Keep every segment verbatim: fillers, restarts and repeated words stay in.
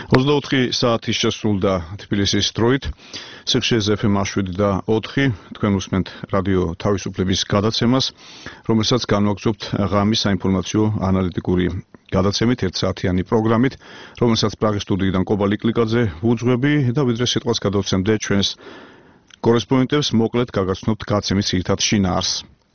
ოცდაოთხი საათის შესრულდა თბილისის დროით. სიხშირეზე ეფ ემ შვიდი და ოთხი თქვენ უსმენთ რადიო თავისუფლების გადაცემას, რომელსაც განვაგრძობთ ღამის საინფორმაციო ანალიტიკური გადაცემით, ერთსაათიანი პროგრამით, რომელსაც პრაღის სტუდიიდან კობა ლიკლიკაძე ვუძღვები და ვიდრე სიტყვას გადავცემდე ჩვენს კორესპონდენტებს, მოკლედ გაგაცნობთ გადაცემის ძირითად შინაარსს.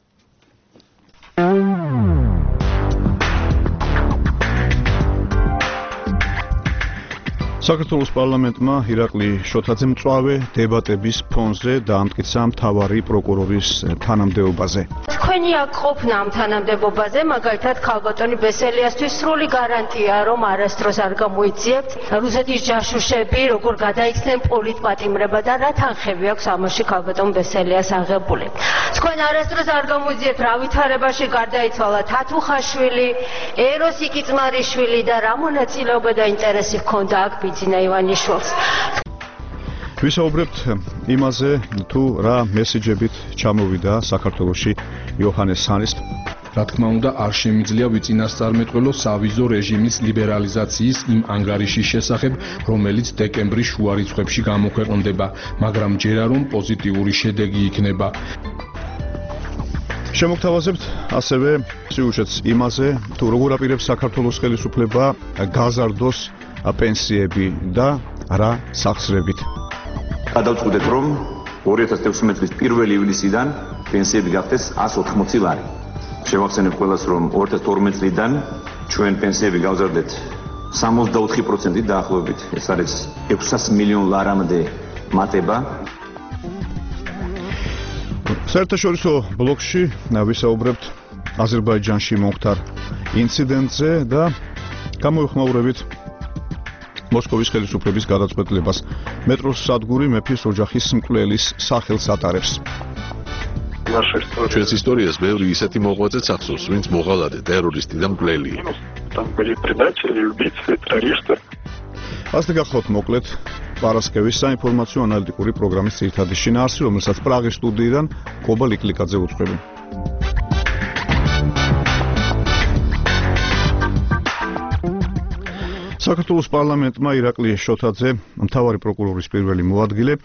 საქართველოს პარლამენტმა ირაკლი შოთაძემ მწვავე დებატების ფონზე დაამტკიცა მთავარი პროკურორის თანამდებობაზე. თქვენი აქ ყოფნა ამ თანამდებობაზე, მაგალითად ქალბატონი ბესელიასთვის სრული გარანტია, რომ არასდროს არ გამოიძიებთ რუსეთის ჯაშუშები, როგორ გადაიქცნენ პოლიტპატიმრება და რა თანხები აქვს ამაში ქალბატონ ბესელიას აღებული. თქვენ არასდროს არ გამოიძიებთ რა ვითარებაში გარდაიცვალა თათუხაშვილი, ეროს იკიძმარიშვილი და რა მონაწილეობა და ინტერესი ჰქონდა აქ ბიძინა ივანიშვილს. ვისაუბრებთ იმაზე, თუ რა მესიჯებით ჩამოვიდა საქართველოში იოჰანეს სანის. რა თქმა უნდა, არ შემიძლია ვიწინასწარმეტყველო სავიზო რეჟიმის ლიბერალიზაციის იმ ანგარიშის შესახებ, რომელიც დეკემბრის შუა რიცხვებში გამოქვეყნდება, მაგრამ ჯერა რომ პოზიტიური შედეგი იქნება. შემოგთავაზებთ ასევე სიუჟეტს იმაზე, თუ როგორ აპირებს საქართველოს ხელისუფლება გაზარდოს პენსიები და რა სახსრებით. გადავწყვიტეთ, რომ ორი ათას ექვსმეტი წლის პირველი ივლისიდან პენსიები გახდეს εκατს ოთხმოცი ლარი. შევახსენებ ყველას, რომ ორი ათას თორმეტი წლიდან ჩვენ პენსიები გავზარდეთ სამოცდაოთხი პროცენტით დაახლოებით. ეს არის ექვსას მილიონ ლარამდე მატება. საერთაშორისო ბლოკში ვისაუბრებთ აზერბაიჯანში მომხდარ ინციდენტზე და გამოვიხმაურებით მოსკოვის ხელისუფლების გადაწყვეტილებას. მეტროს სადგური მეფის ოჯახის მკვლელის სახელს ატარებს. ჩვენს ისტორიას ბევრი ისეთი მოღვაწეც ახსოვს, ვინც მოღალატე, ტერორისტი და მკვლელია. ასე გახლავთ მოკლედ პარასკევის საინფორმაციო ანალიტიკური პროგრამის ძირითადი შინაარსი, რომელსაც პრაღის სტუდიიდან კობა ლიკლიკაძე უძღვები. საქართველოს პარლამენტმა ირაკლი შოთაძე, მთავარი პროკურორის პირველი მოადგილე,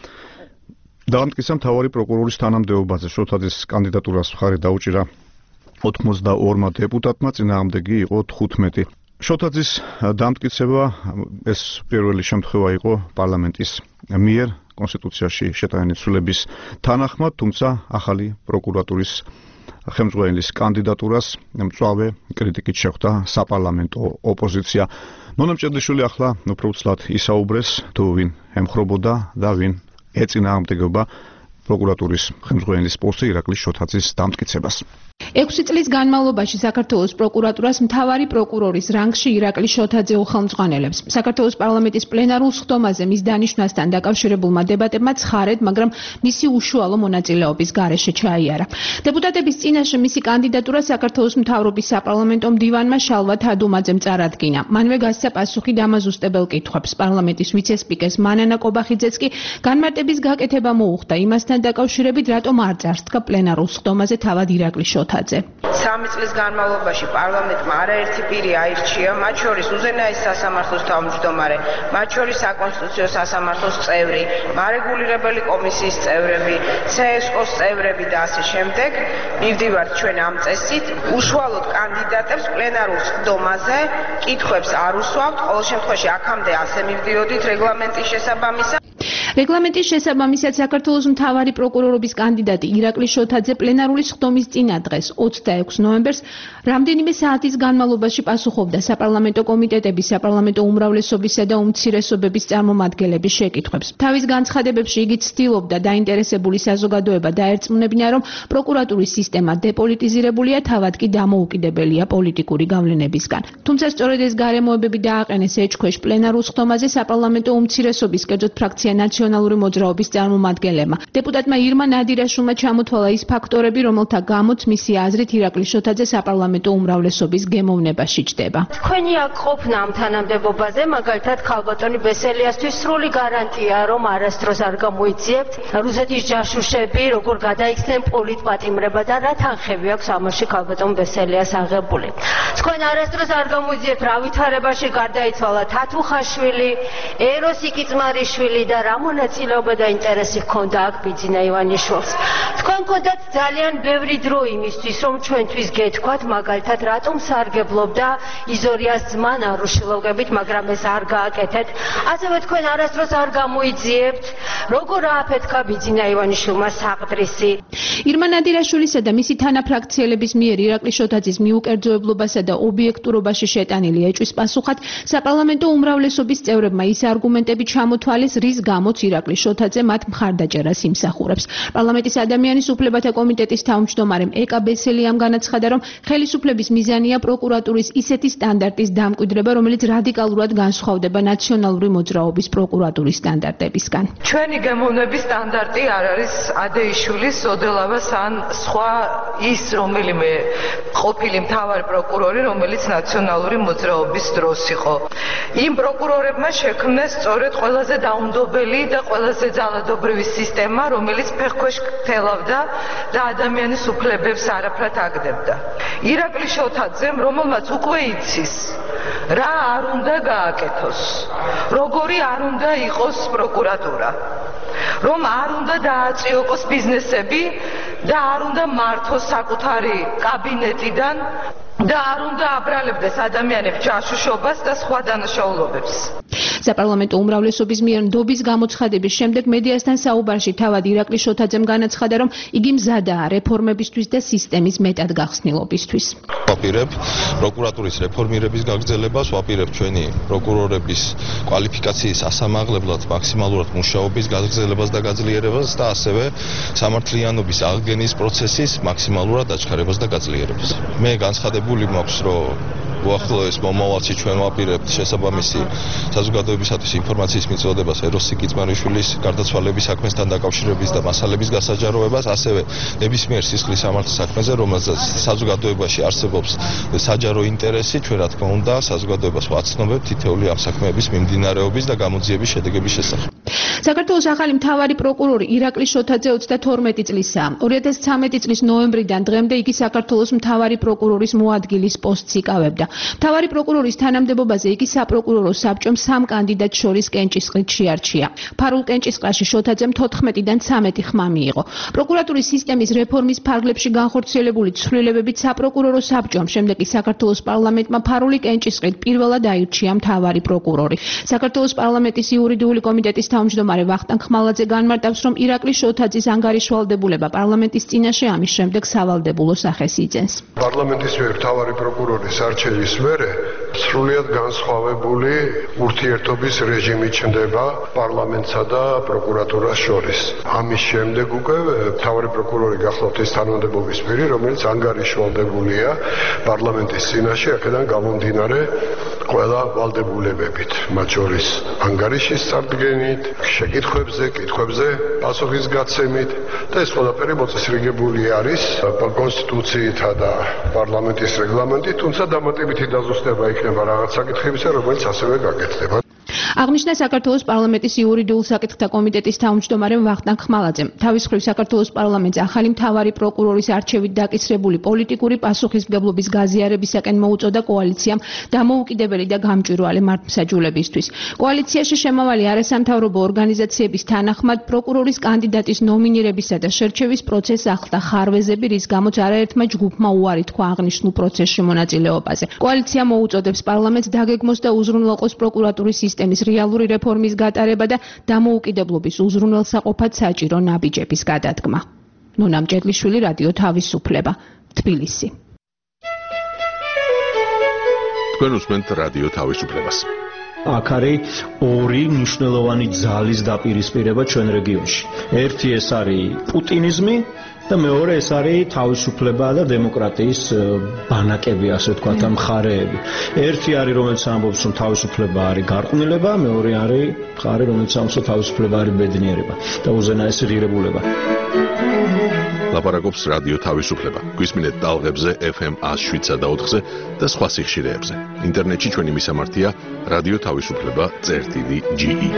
დაამტკიცა მთავარი პროკურორის თანამდებობაზე. შოთაძის კანდიდატურას მხარი დაუჭირა ოთხმოცდაორმა დეპუტატმა, წინააღმდეგი იყო თხუთმეტი. შოთაძის დამტკიცება ეს პირველი შემთხვევა იყო პარლამენტის მიერ კონსტიტუციაში შეტანილი ცვლილების თანახმად, თუმცა ახალი პროკურატურის ხელმძღვანელის კანდიდატურას მწვავე კრიტიკით შეხვდა საპარლამენტო ოპოზიცია. ნონა მჭედლიშვილი ახლა უფრო უცლად ისაუბრეს, თუ ვინ ემხრობოდა და ვინ ეწინააღმდეგება პროკურატურის ხელმძღვანელის პოსტზე ირაკლი შოთაძის დამტკიცებას. ექვსი წლის განმავლობაში საქართველოს პროკურატურას მთავარი პროკურორის რანგში ირაკლი შოთაძე უხელმძღვანელებს. საქართველოს პარლამენტის პლენარულ სხდომაზე მის დანიშვნასთან დაკავშირებულმა დებატებმა ცხარედ, მაგრამ მისი უშუალო მონაწილეობის გარეშე ჩაიარა. დეპუტატების წინაშე მისი კანდიდატურა საქართველოს მთავრობის საპარლამენტო მდივანმა შალვა თადუმაძემ წარადგინა. მანვე გასცა პასუხი დამაზუსტებელ კითხვებს. პარლამენტის ვიცე-სპიკერს მანანა კობახიძეც კი განმარტების გაკეთება მოუხდა იმასთან დაკავშირებით, რატომ არ წარსდგა პლენარულ სხდომაზე თავად ირაკლი შოთაძე. სამი წლის განმავლობაში პარლამენტმა არაერთი პირი აირჩია, მათ შორის უზენაეს სასამართლოს თავმჯდომარე, მათ შორის საკონსტიტუციო სასამართლოს წევრი, მარეგულირებელი კომისიის წევრები, ცე ეს კოს წევრები და ასე შემდეგ. მივდივართ ჩვენ ამ წესით, უშუალოდ კანდიდატებს პლენარულ სხდომაზე კითხვებს არ უსვავთ, ყოველ შემთხვევაში აქამდე ასე მივდიოდით რეგლამენტის შესაბამისად. რეგლამენტის შესაბამისად საქართველოს მთავარი პროკურორობის კანდიდატი ირაკლი შოთაძე პლენარული სხდომის წინა დღეს ოცდაექვსი ნოემბერს რამდენიმე საათის განმავლობაში პასუხობდა საპარლამენტო კომიტეტების, საპარლამენტო უმრავლესობისა და უმცირესობების წარმომადგენლების შეკითხვებს. თავის განცხადებებში იგი ცდილობდა დაინტერესებული საზოგადოება დაერწმუნებინა, რომ პროკურატურის სისტემა დეპოლიტიზირებულია, თავად კი დამოუკიდებელია პოლიტიკური გავლენებისგან. თუმცა სწორედ ეს გარემოებები დააყენეს ეჭქვეშ პლენარულ სხდომაზე საპარლამენტო უმცირესობის, კერძოდ ფრაქცია ნაციონალური მოძრაობის წარმომადგენლებმა. დეპუტატმა ირმა ნადირაშვილმა ჩამოთვალა ის ფაქტორები, რომელთა გამოც მისი აზრით ირაკლი შოთაძე საპარლამენტო უმრავლესობის გემოვნებაში ჯდება. თქვენი აქ ყოფნა ამ თანამდებობაზე, მაგალითად ქალბატონი ბესელიასთვის სრული გარანტია, რომ არასდროს არ გამოიძიებთ რუსეთის ჯაშუშები, როგორ გადაიქცნენ პოლიტპატიმრება და რა თანხები აქვს ამაში ქალბატონ ბესელიას აღებული. თქვენ არასდროს არ გამოიძიებთ რა ვითარებაში გარდაიცვალა თათუხაშვილი, ეროს იკიძმარიშვილი და რა მონაწილეობა და ინტერესი ჰქონდა აქ ბიძინა ივანიშვილს. თქვენ გქონდათ ძალიან ბევრი დრო იმისთვის, რომ ჩვენთვის გეთქვათ, მაგალითად, რატომ სარგებლობდა იზორიას ძმა ნარუშილოვებით, მაგრამ ეს არ გააკეთეთ. ასევე თქვენ არასდროს არ გამოიძიებთ, როგორ ააფეთქა ბიძინა ივანიშვილმა საყდრისი. ირმა ნადირაშვილისა და მისი თანაფრაქციელების მიერ ირაკლი შოთაძის მიუკერძოებლობასა და ობიექტურობაში შეტანილი ეჭვის პასუხად საპარლამენტო უმრავლესობის წევრებმა ის არგუმენტები ჩამოთვალეს, რის გამოც ირაკლი შოთაძე მათ მხარდაჭერას იმსახურებს. პარლამენტის ადამიანის უფლებათა კომიტეტის თავმჯდომარემ ეკა ბესელიამ განაცხადა, რომ ხელისუფლების მიზანია პროკურატურის ისეთი სტანდარტის დამკვიდრება, რომელიც რადიკალურად განსხვავდება ნაციონალური მოძრაობის პროკურატურის სტანდარტებისგან. ჩვენი გემოვნების სტანდარტი არ არის ადეიშვილის, ოდელავას ან სხვა ის რომელიმე ყოფილი მთავარი პროკურორი, რომელიც ნაციონალური მოძრაობის დროს იყო. იმ პროკურორებმა შექმნეს სწორედ ყველაზე დაუნდობელი და ყველაზე ძალადობრივი სისტემა, რომელიც ფეხქვეშ გთელავდა და ადამიანის უფლებებს არაფრად აგდებდა. ირაკლი შოთაძემ, რომელმაც უკვე იცის, რა არ უნდა გააკეთოს, როგორი არ უნდა იყოს პროკურატურა, რომ არ უნდა დააწიოყოს ბიზნესები და არ უნდა მართოს საკუთარი კაბინეტიდან და არ უნდა აბრალებდეს ადამიანებს ჯაშუშობას და სხვა დანაშაულობებს. საპარლამენტო უმრავლესობის მიერ ნდობის გამოცხადების შემდეგ მედიასთან საუბარში თავად ირაკლი შოთაძემ განაცხადა, რომ იგი მზადაა რეფორმებისთვის და სისტემის მეტად გახსნილობისთვის. ვაპირებ პროკურატურის რეფორმირების გაგრძელებას, ვაპირებ ჩვენი პროკურორების კვალიფიკაციის ასამაღლებლად მაქსიმალურად მუშაობის გაგრძელებას და გაძლიერებას და ასევე სამართლიანობის აღგენის პროცესის მაქსიმალურად აჩქარებას და გაძლიერებას. მე განცხადებული მაქვს, რომ უახლოეს მომავალში ჩვენ ვაპირებთ შესაბამისი საზოგადოებისათვის ინფორმაციის მიწოდებას ეროს იკიძმარიშვილის გარდაცვალების საქმესთან დაკავშირების და მასალების გასაჯაროებას, ასევე ნებისმიერ სისხლის სამართლის საქმეზე, რომელზეც საზოგადოებაში არსებობს საჯარო ინტერესი, ჩვენ რა თქმა უნდა საზოგადოებას ვაცნობებთ თითოეული ამ საქმეების მიმდინარეობის და გამოძიების შედეგების შესახებ. საქართველოს ახალი მთავარი პროკურორი ირაკლი შოთაძე ოცდათორმეტი წლისაა. ორი ათას ცხრამეტი წლის ნოემბრიდან დღემდე იგი საქართველოს მთავარი პროკურორის მოადგილის პოსტს იკავებდა. მთავარი პროკურორის თანამდებობაზე იგი საპროკურორო საბჭომ სამ კანდიდატს შორის კენჭისყრით შეარჩია. ფარულ კენჭისყრაში შოთაძემ თოთხმეტიდან ცამეტი ხმა მიიღო. პროკურატურის სისტემის რეფორმის ფარგლებში განხორციელებული ცვლილებებით საპროკურორო საბჭომ, შემდეგ კი საქართველოს პარლამენტმა ფარული კენჭისყრით პირველად აირჩია მთავარი პროკურორი. საქართველოს პარლამენტის იურიდიული კომიტეტის თავმჯდომარე ვახტანგ ხმალაძე განმარტავს, რომ ირაკლი შოთაძის ანგარიშვალდებულება პარლამენტის წინაშე ამის შემდეგ სავალდებულო სახეს იძენს. პარლამენტის მიერ მთავარი პროკურორის არჩევის მერე სრულიად განსხვავებული ურთიერთობის რეჟიმი ჩნდება პარლამენტსა და პროკურატურას შორის. ამის შემდეგ უკვე მთავარი პროკურორი გახლავთ ის თანამდებობის პირი, რომელიც ანგარიშვალდებულია პარლამენტის წინაშე, აქედან გამომდინარე ყველა ვალდებულებებით, მათ შორის ანგარიშის წარდგენით, შეკითხვებზე, კითხვებზე პასუხის გაცემით და ეს ყველაფერი მოწესრიგებული არის კონსტიტუციითა და პარლამენტის რეგლამენტით, თუმცა დამატებითი დაზუსტება იქნება რაღაც საკითხებისა, რომელიც ასევე გაკეთდება. აღნიშნა საქართველოს პარლამენტის იურიდიულ საკითხთა კომიტეტის თავმჯდომარემ ვახტანგ ხმალაძემ. თავის მხრივ საქართველოს პარლამენტს ახალი მთავარი პროკურორის არჩევით დაკისრებული პოლიტიკური პასუხისმგებლობის გაზიარებისაკენ მოუწოდა კოალიციამ დამოუკიდებელი და გამჭვირვალე მართლმსაჯულებისთვის. კოალიციაში შემავალი არასამთავრობო ორგანიზაციების თანახმად პროკურორის კანდიდატის ნომინირებისა და შერჩევის პროცესს ახლდა ხარვეზები, რის გამოც არაერთმა ჯგუფმა უარი თქვა აღნიშნულ პროცესში მონაწილეობაზე. კოალიცია მოუწოდებს პარლამენტს დაგეგმოს და უზრუნველყოს პროკურატურის სისტემის რეალური რეფორმის გატარება და დამოუკიდებლობის უზრუნველსაყოფად საჭირო ნაბიჯების გადადგმა. ნონა მჭედლიშვილი, რადიო თავისუფლება, თბილისი. თქვენ უსმენთ რადიო თავისუფლებას. აქ არის ორი მნიშვნელოვანი ძალის დაპირისპირება ჩვენ რეგიონში. ერთი ეს არის პუტინიზმი და მეორე ეს არის თავისუფლება და დემოკრატიის ბანაკები, ასე ვთქვათ, ამ მხარეები. ერთი არის, რომელიც ამბობს, რომ თავისუფლება არის გარყვნილება, მეორე არის მხარე, რომელიც ამბობს, რომ თავისუფლება არის ბედნიერება და უზენაესი ღირებულება. ლაპარაკობს რადიო თავისუფლება. გვისმინეთ ტალღებზე ეფ ემ one oh seven და ოთხზე და სხვა სიხშირეებზე. ინტერნეტში ჩვენი მისამართია რადიო თავისუფლება წერტილი ჯი ი.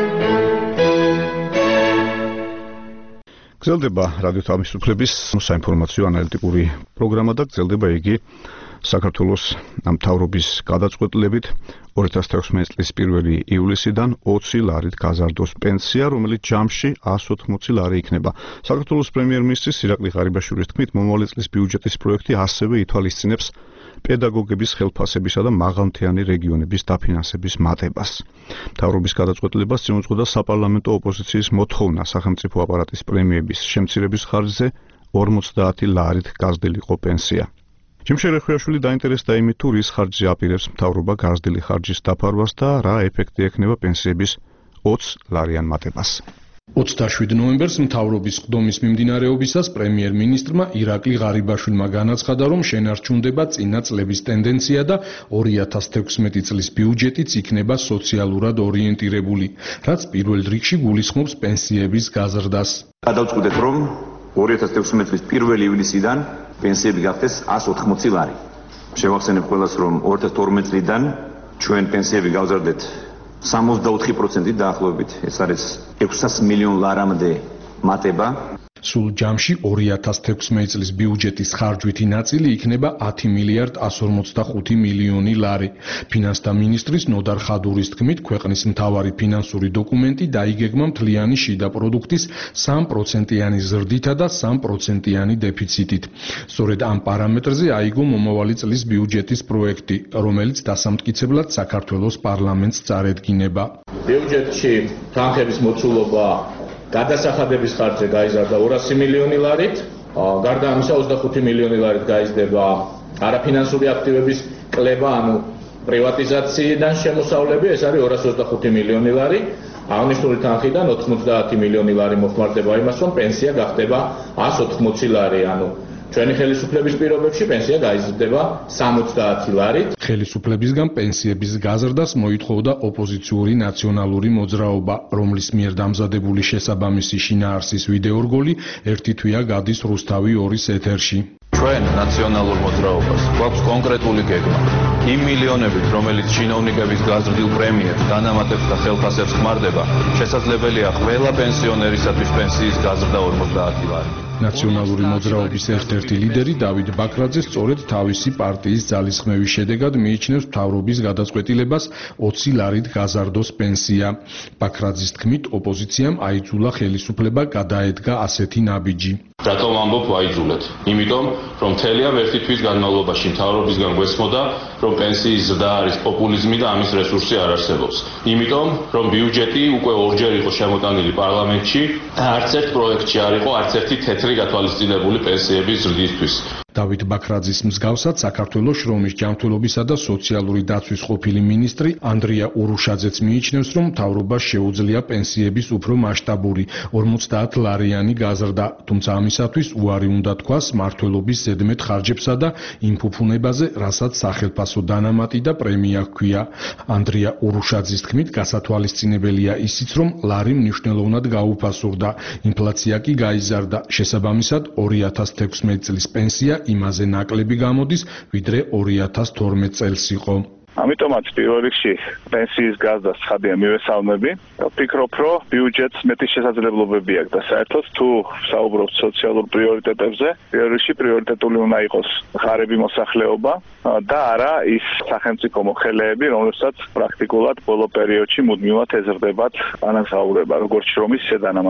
გრძელდება რადიო თავისუფლების საინფორმაციო ანალიტიკური პროგრამა და გრძელდება იგი საქართველოს მთავრობის გადაწყვეტილებით ორი ათას თექვსმეტი წლის პირველი ივლისიდან ოცი ლარით გაზარდოს პენსია, რომელიც ჯამში one hundred eighty ლარი იქნება. საქართველოს პრემიერ-მინისტრის ირაკლი ღარიბაშვილის თქმით, მომავალი წლის ბიუჯეტის პროექტი ასევე ითვალისწინებს პედაგოგების ხელფასებისა და მაღალმთიანი რეგიონების დაფინანსების მატებას. მთავრობის გადაწყვეტილებას წინ უძღოდა საპარლამენტო ოპოზიციის მოთხოვნა სახელმწიფო აპარატის პრემიების შემცირების ხარჯზე ორმოცდაათი ლარით გაზრდილიყო პენსია. ჯიმშე რეხვიაშვილი დაინტერესდა იმით, თუ რის ხარჯზე აპირებს მთავრობა გაზრდილი ხარჯის დაფარვას და რა ეფექტი ექნება პენსიების ოცი ლარიან მატებას. ოცდაშვიდი ნოემბერს მთავრობის ყდომის მიმდინარეობისას პრემიერ-მინისტრმა ირაკლი ღარიბაშვილმა განაცხადა, რომ შენარჩუნდება წინა წლების ტენდენცია და ორი ათას თექვსმეტი წლის ბიუჯეტიც იქნება სოციალურად ორიენტირებული, რაც პირველ რიგში გულისხმობს პენსიების გაზრდას. გადავწყვიტეთ, რომ ორი ათას თექვსმეტი წლის პირველი ივლისიდან პენსიები გახდეს one hundred eighty ლარი. შევახსენებ ყველას, რომ ორი ათას თორმეტი წლიდან ჩვენ პენსიები გავზარდეთ სამოცდაოთხი პროცენტით დაახლოებით. ეს არის ექვსასი მილიონ ლარამდე მატება. სულ ჯამში ორი ათას თექვსმეტი წლის ბიუჯეტის ხარჯვითი ნაწილი იქნება ათი მილიარდ one hundred forty-five მილიონი ლარი. ფინანსთა მინისტრის ნოდარ ხადურის თქმით, ქვეყნის მთავარი ფინანსური დოკუმენტი დაიგეგმა მთლიანი შიდა პროდუქტის სამი პროცენტიანი ზრდითა და სამი პროცენტიანი დეფიციტით. სწორედ ამ პარამეტრზე აიგო მომავალი წლის ბიუჯეტის პროექტი, რომელიც დასამტკიცებლად საქართველოს პარლამენტს წარედგინება. ბიუჯეტში თანხების მოცულობა გადასახადების ხარჯზე გაიზარდა ორასი მილიონი ლარით, გარდა ამისა ოცდახუთი მილიონი ლარით გაიზრდება არაფინანსური აქტივების კლება, ანუ პრივატიზაციიდან შემოსავლები, ეს არის ორასი ოცდახუთი მილიონი ლარი. აღნიშნული თანხიდან ოთხმოცდაათი მილიონი ლარი მოხმარდება იმას, რომ პენსია გახდება one hundred eighty ლარი, ანუ ჩვენი ხელისუფლების პირობებში პენსია გაიზრდება სამოცდაათი ლარით. ხელისუფლებისგან პენსიების გაზრდას მოითხოვდა ოპოზიციური ნაციონალური მოძრაობა, რომლის მიერ დამზადებული შესაბამისი შინაარსის ვიდეორგოლი ერთი თვეა გადის რუსთავი ორის ეთერში. ჩვენ ნაციონალურ მოძრაობას გვაქვს კონკრეტული გეგმა. იმ მილიონებით, რომელიც ჩინოვნიკების გაზრდილ პრემიებს, დანამატებს და ხელფასებს ხმარდება, შესაძლებელია ყველა პენსიონერისათვის პენსიის გაზრდა ორმოცდაათი ლარი. ნაციონალური მოძრაობის ერთ-ერთი ლიდერი დავით ბაქრაძე სწორედ თავისი პარტიის ძალისხმევის შედეგად მიიჩნევს მთავრობის გადაწყვეტილებას ოცი ლარით გაზარდოს პენსია. ბაქრაძის თქმით, ოპოზიციამ აიძულა ხელისუფლება გადაედგა ასეთი ნაბიჯი. რატომ ამბობ ვაიძულეთ? იმიტომ, რომ მთელი ამ ერთი თვის განმავლობაში მთავრობისგან გვესმოდა, რომ პენსიის ზრდა არის პოპულიზმი და ამის რესურსი არ არსებობს. იმიტომ, რომ ბიუჯეტი უკვე ორჯერ იყო შემოტანილი პარლამენტში და არც ერთ პროექტში არ იყო არც ერთი თეთრი გათვალისწინებული პენსიების ზრდისთვის. დავით ბაქრაძის მსგავსად საქართველოს შრომის ჯანმრთელობისა და სოციალური დაცვის ყოფილი მინისტრი ანდრია ურუშაძეც მიიჩნევს, რომ მთავრობას შეუძლია პენსიების უფრო მასშტაბური ორმოცდაათი ლარიანი გაზრდა, თუმცა ამისათვის უარი უნდა თქვას მმართველობის ზედმეტ ხარჯებსა და იმ ფუფუნებაზე, რასაც სახელფასო დანამატი და პრემია ჰქვია. ანდრია ურუშაძის თქმით, გასათვალისწინებელია ისიც, რომ ლარი მნიშვნელოვნად გაუფასურდა, ინფლაცია კი გაიზარდა. შესაბამისად, ორი ათას თექვსმეტი წლის პენსია იმაზე ნაკლები გამოდის, ვიდრე ორი ათას თორმეტი წელს იყო. ამიტომაც პირველ რიგში პენსიის გაზრდას ცხადია მივესალმები. ვფიქრობ, რომ ბიუჯეტს მეტი შესაძლებლობები აქვს და საერთოდ თუ საუბრობთ სოციალურ პრიორიტეტებზე, პირველ რიგში პრიორიტეტული უნდა იყოს ღარიბი მოსახლეობა და არა ის სახელმწიფო მოხელეები, რომლებსაც პრაქტიკულად ბოლო პერიოდში მუდმივად ეზრდებათ ანაზღაურება, როგორც შრომის ისე დანამატები.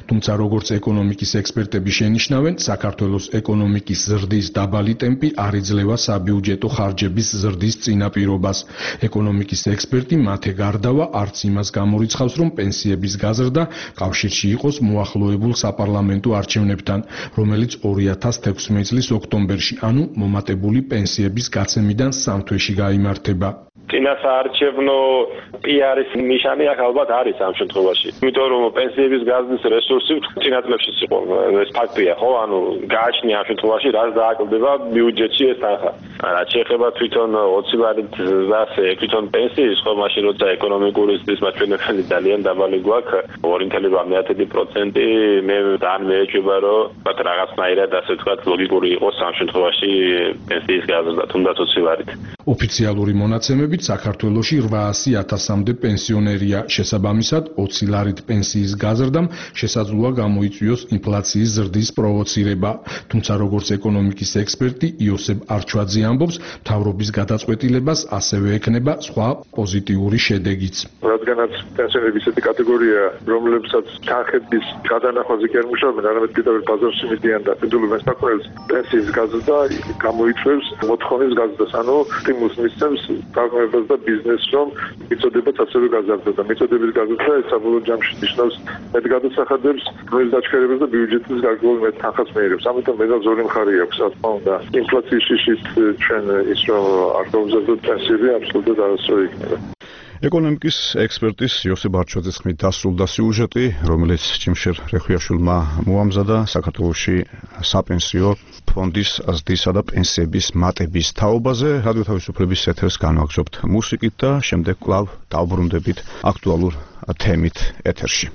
თუმცა როგორც ეკონომიკის ექსპერტები შენიშნავენ, საქართველოს ეკონომიკის ზრდის დაბალი ტემპი არ იძლევა საბიუჯეტო ხარჯების ზრდის წინაპირობას. ეკონომიკის ექსპერტი მათე გარდავა არც იმას გამორიცხავს, რომ პენსიების გაზრდა კავშირში იყოს მოახლოებულ საპარლამენტო არჩევნებთან, რომელიც ორი ათას თექვსმეტი წლის ოქტომბერში, ანუ მომატებული პენსიების გაცემიდან სამ თვეში გაიმართება. წინასაარჩევნო პიარის ნიშანი აქ ალბათ არის ამ შემთხვევაში. იმიტომ რომ პენსიების გაზრდის რესურსი წინა წლებშიც იყო, ეს ფაქტია, ხო? ანუ გააჩნია ამ შემთხვევაში რაც დააკლდება ბიუჯეტში ეს თანხა. რაც შეეხება თვითონ ოცი ლარით და ასე თვითონ პენსიის, ხო, მაშინ როცა ეკონომიკური ზრდის მაჩვენებელი ძალიან დაბალი გვაქვს, ორი ათეული სამი პროცენტი, მე თან მეეჭვება რომ ბათ რაღაცნაირად ასე ვთქვათ ლოგიკური იყოს ამ შემთხვევაში პენსიის გაზრდა თუნდაც ოცი ლარით. ოფიციალური მონაცემებით საქართველოში რვაასი ათასამდე პენსიონერია, შესაბამისად ოცი ლარით პენსიის გაზრდამ შესაძლოა გამოიწვიოს ინფლაციის ზრდის პროვოცირება. თუმცა როგორც ეკონომიკის ექსპერტი იოსებ არჩვაძე ამბობს, მთავრობის გადაწყვეტილებას ასევე ექნება სხვა პოზიტიური შედეგიც. რადგანაც პენსიონერები ისეთი კატეგორია, რომლებსაც თანხების გადანახვაზე კი არ მუშაობენ, არამედ კიდევ ბაზარში მიდიან და ებრძოლებენ საქმეებს, პენსიის გაზრდა გამოიწვევს მოთხოვნის გაზრდას, ანუ სტიმულს მისცემს თარგმნებას და ბიზნესს, რომ მიწოდებაც ასევე გაზარდოს და მიწოდების გაზრდა ეს საბოლოო ჯამში ნიშნავს მეტ გადასახადებს, რომლის დაჩქერებას და ბიუჯეტის გარკვეულ მეტ თანხას მეერებს. ამიტომ მედალს ორი მხარე აქვს, რა თქმა უნდა. ინფლაციის შიშით ჩვენ ის რომ არ გავიზარდოთ პენსიები, აბსოლუტურად არასწორი იქნება. ეკონომიკის ექსპერტის იოსებ არჩვაძის ხმით დასრულდა სიუჟეტი, რომელიც ჭიმშერ რეხვიაშვილმა მოამზადა საქართველოში საპენსიო ფონდის ზრდისა და პენსიების მატების თაობაზე. რადიო თავისუფლების ეთერს განვაგრძობთ მუსიკით და შემდეგ კვლავ დავბრუნდებით აქტუალურ თემით ეთერში.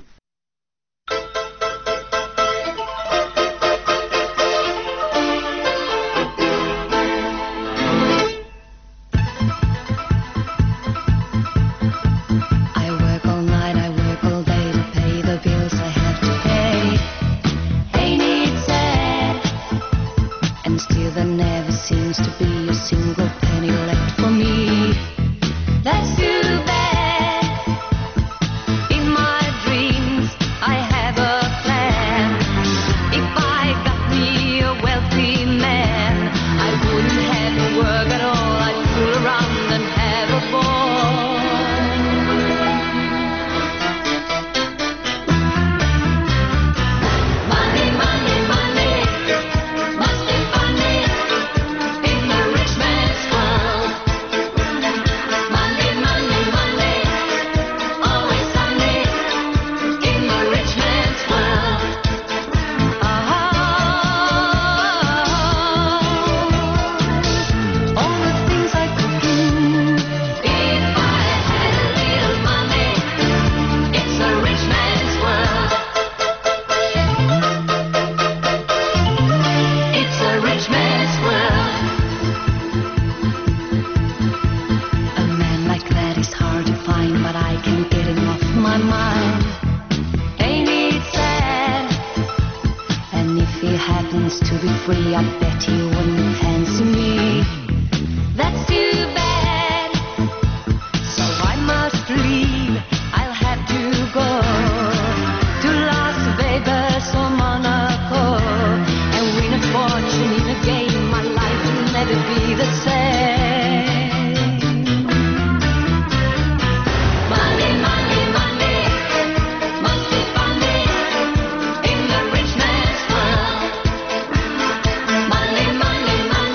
Money, money, money.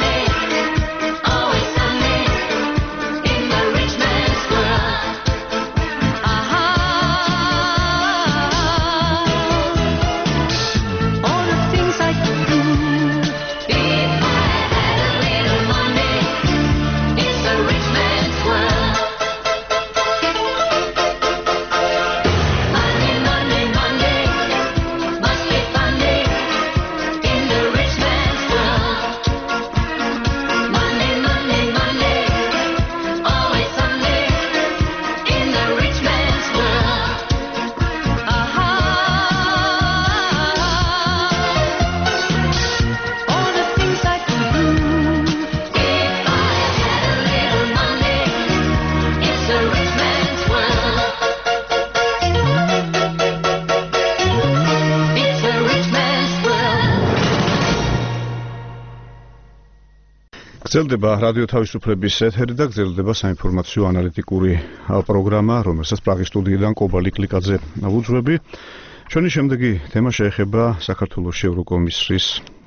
გრძელდება რადიო თავისუფლების ეთერი და გრძელდება საინფორმაციო ანალიტიკური პროგრამა, რომელსაც პრაღის სტუდიიდან კობალი კლიკაძე ვუძღვები. ჩვენი შემდეგი თემა შეეხება საქართველოს ევროკომისრის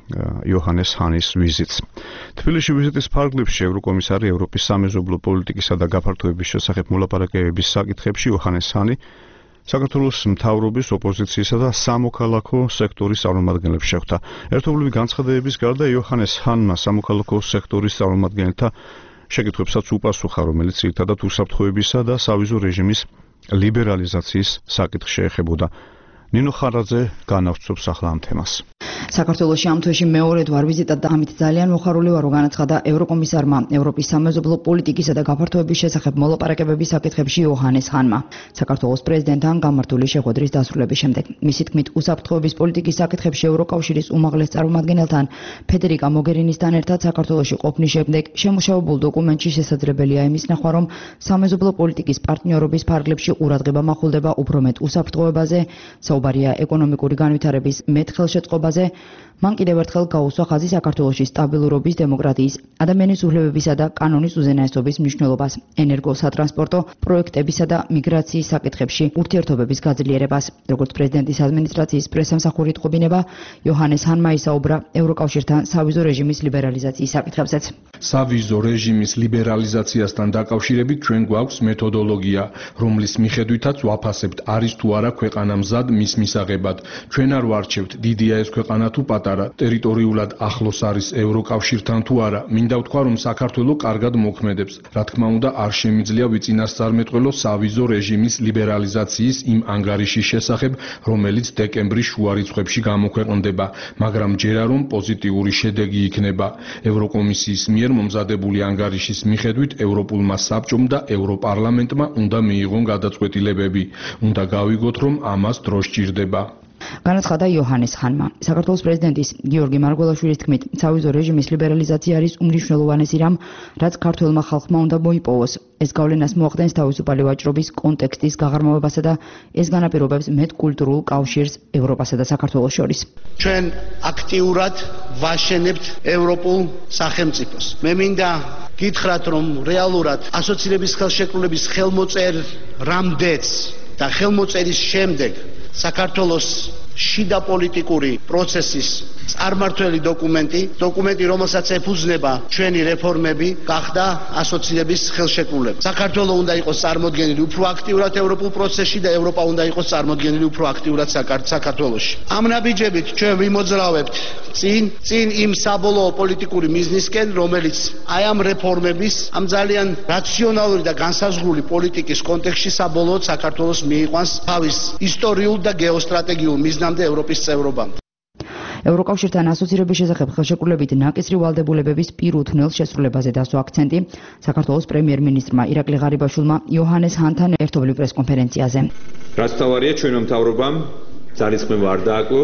იოჰანეს ჰანის ვიზიტს. თბილისში ვიზიტის ფარგლებში ევროკომისარი ევროპის სამეზობლო პოლიტიკისა და გაფართოების შესახებ მოლაპარაკებების საკითხებში იოჰანეს ჰანი საქართველოს მთავრობის, ოპოზიციისა და სამოქალაქო სექტორის წარმომადგენლებს შეხვდა. ერთობლივი განცხადებების გარდა იოჰანეს ჰანმა სამოქალაქო სექტორის წარმომადგენელთა შეკითხვებსაც უპასუხა, რომელიც ძირითადად უსაფრთხოებისა და სავიზო რეჟიმის ლიბერალიზაციის საკითხს შეეხებოდა. ნინო ხარაძე განავრცობს ახლა ამ თემას. საქართველოში ამ თვეში მეორედ ვარ ვიზიტად და ამით ძალიან მოხარული ვარ, რომ განაცხადა ევროკომისარმა ევროპის სამეზობლო პოლიტიკისა და გაფართოების შესახებ მოლაპარაკებების საკითხებში იოჰანეს ჰანმა. საქართველოს პრეზიდენტთან გამართული შეხვედრის დასრულების შემდეგ. მისი თქმით, უსაფრთხოების პოლიტიკის საკითხებში ევროკავშირის უმაღლეს წარმომადგენელთან ფედერიკა მოგერინისთან ერთად საქართველოში ყოფნის შემდეგ შემუშავებულ დოკუმენტში შესაძლებელია იმის ნახვა, რომ სამეზობლო პოლიტიკის პარტნიორობის ფარგლებში ყურადღება მახვილდება უფრო მეტ უსაფრთხოებაზე, საუბარია ეკონომიკური განვითარების მეტ ხელშეწყობაზე. მან კიდევ ერთხელ გაუსვა ხაზი საქართველოში სტაბილურობის, დემოკრატიის, ადამიანის უფლებებისა და კანონის უზენაესობის მნიშვნელობას, ენერგო-სატრანსპორტო პროექტებისა და მიგრაციის საკითხებში ურთიერთობების გაძლიერებას. როგორც პრეზიდენტის ადმინისტრაციის პრესამსახური თყობინება, იოჰანეს ჰანმა ისაუბრა ევროკავშირთან სავიზო რეჟიმის ლიბერალიზაციის საკითხებზეც. სავიზო რეჟიმის ლიბერალიზაციასთან დაკავშირებით ჩვენ გვაქვს მეთოდოლოგია, რომლის მიხედვითაც ვაფასებთ, არის თუ არა ქვეყანა მზად მის მისაღებად. ჩვენ არ ვარჩევთ დიდია ეს ქვეყანა თუ პატარა, ტერიტორიულად ახლოს არის ევროკავშირთან თუ არა. მინდა ვთქვა, რომ საქართველო კარგად მოქმედებს. რა თქმა უნდა, არ შემიძლია ვიწინასწარმეტყველო სავიზო რეჟიმის ლიბერალიზაციის იმ ანგარიშის შესახებ, რომელიც დეკემბრის შუა რიცხვებში გამოქვეყნდება, მაგრამ ჯერა რომ პოზიტიური შედეგი იქნება. ევროკომისიის მიერ მომზადებული ანგარიშის მიხედვით ევროპულმა საბჭომ და ევროპარლამენტმა უნდა მიიღონ გადაწყვეტილებები. უნდა გავიგოთ, რომ ამას დრო სჭირდება. განაცხადა იოჰანეს ჰანმა. საქართველოს პრეზიდენტის გიორგი მარგველაშვილის თქმით, სავიზო რეჟიმის ლიბერალიზაცია არის უმნიშვნელოვანესი რამ, რაც ქართველმა ხალხმა უნდა მოიპოვოს. ეს გავლენას მოახდენს თავისუფალი ვაჭრობის კონტექსტის გაღრმავებასა და ეს განაპირობებს მეტ კულტურულ კავშირს ევროპასა და საქართველოს შორის. ჩვენ აქტიურად ვაშენებთ ევროპულ სახელმწიფოს. მე მინდა გითხრათ, რომ რეალურად ასოცირების ხელშეკრულების ხელმოწერ რამდენიც და ხელმოწერის შემდეგ საქართველოს შიდა პოლიტიკური პროცესის წარმართველი დოკუმენტი, დოკუმენტი, რომელსაც ეფუძნება ჩვენი რეფორმები, გახდა ასოცირების ხელშეკრულება. საქართველო უნდა იყოს წარმოდგენილი უფრო აქტიურად ევროპულ პროცესში და ევროპა უნდა იყოს წარმოდგენილი უფრო აქტიურად საქართველოში. ამ ნაბიჯებით ჩვენ ვიმოძრავებთ წინ, წინ იმ საბოლოო პოლიტიკური მიზნისკენ, რომელიც აი ამ რეფორმების, ამ ძალიან რაციონალური და განსაზღვრული პოლიტიკის კონტექსტში საბოლოოდ საქართველოს მიიყვანს თავის ისტორიულ და გეოსტრატეგიულ მიზნამდე ევროპის წევრობამდე. ევროკავშირთან ასოცირების შესახებ ხელშეკრულებით ნაკისრი ვალდებულებების პირუთვნელ შესრულებაზე დასვა აქცენტი საქართველოს პრემიერ-მინისტრმა ირაკლი ღარიბაშვილმა იოჰანეს ჰანთან ერთობლივ პრესკონფერენციაზე. რაც თავარია ჩვენო მთავრობამ ძალისხმევა არ დააკლო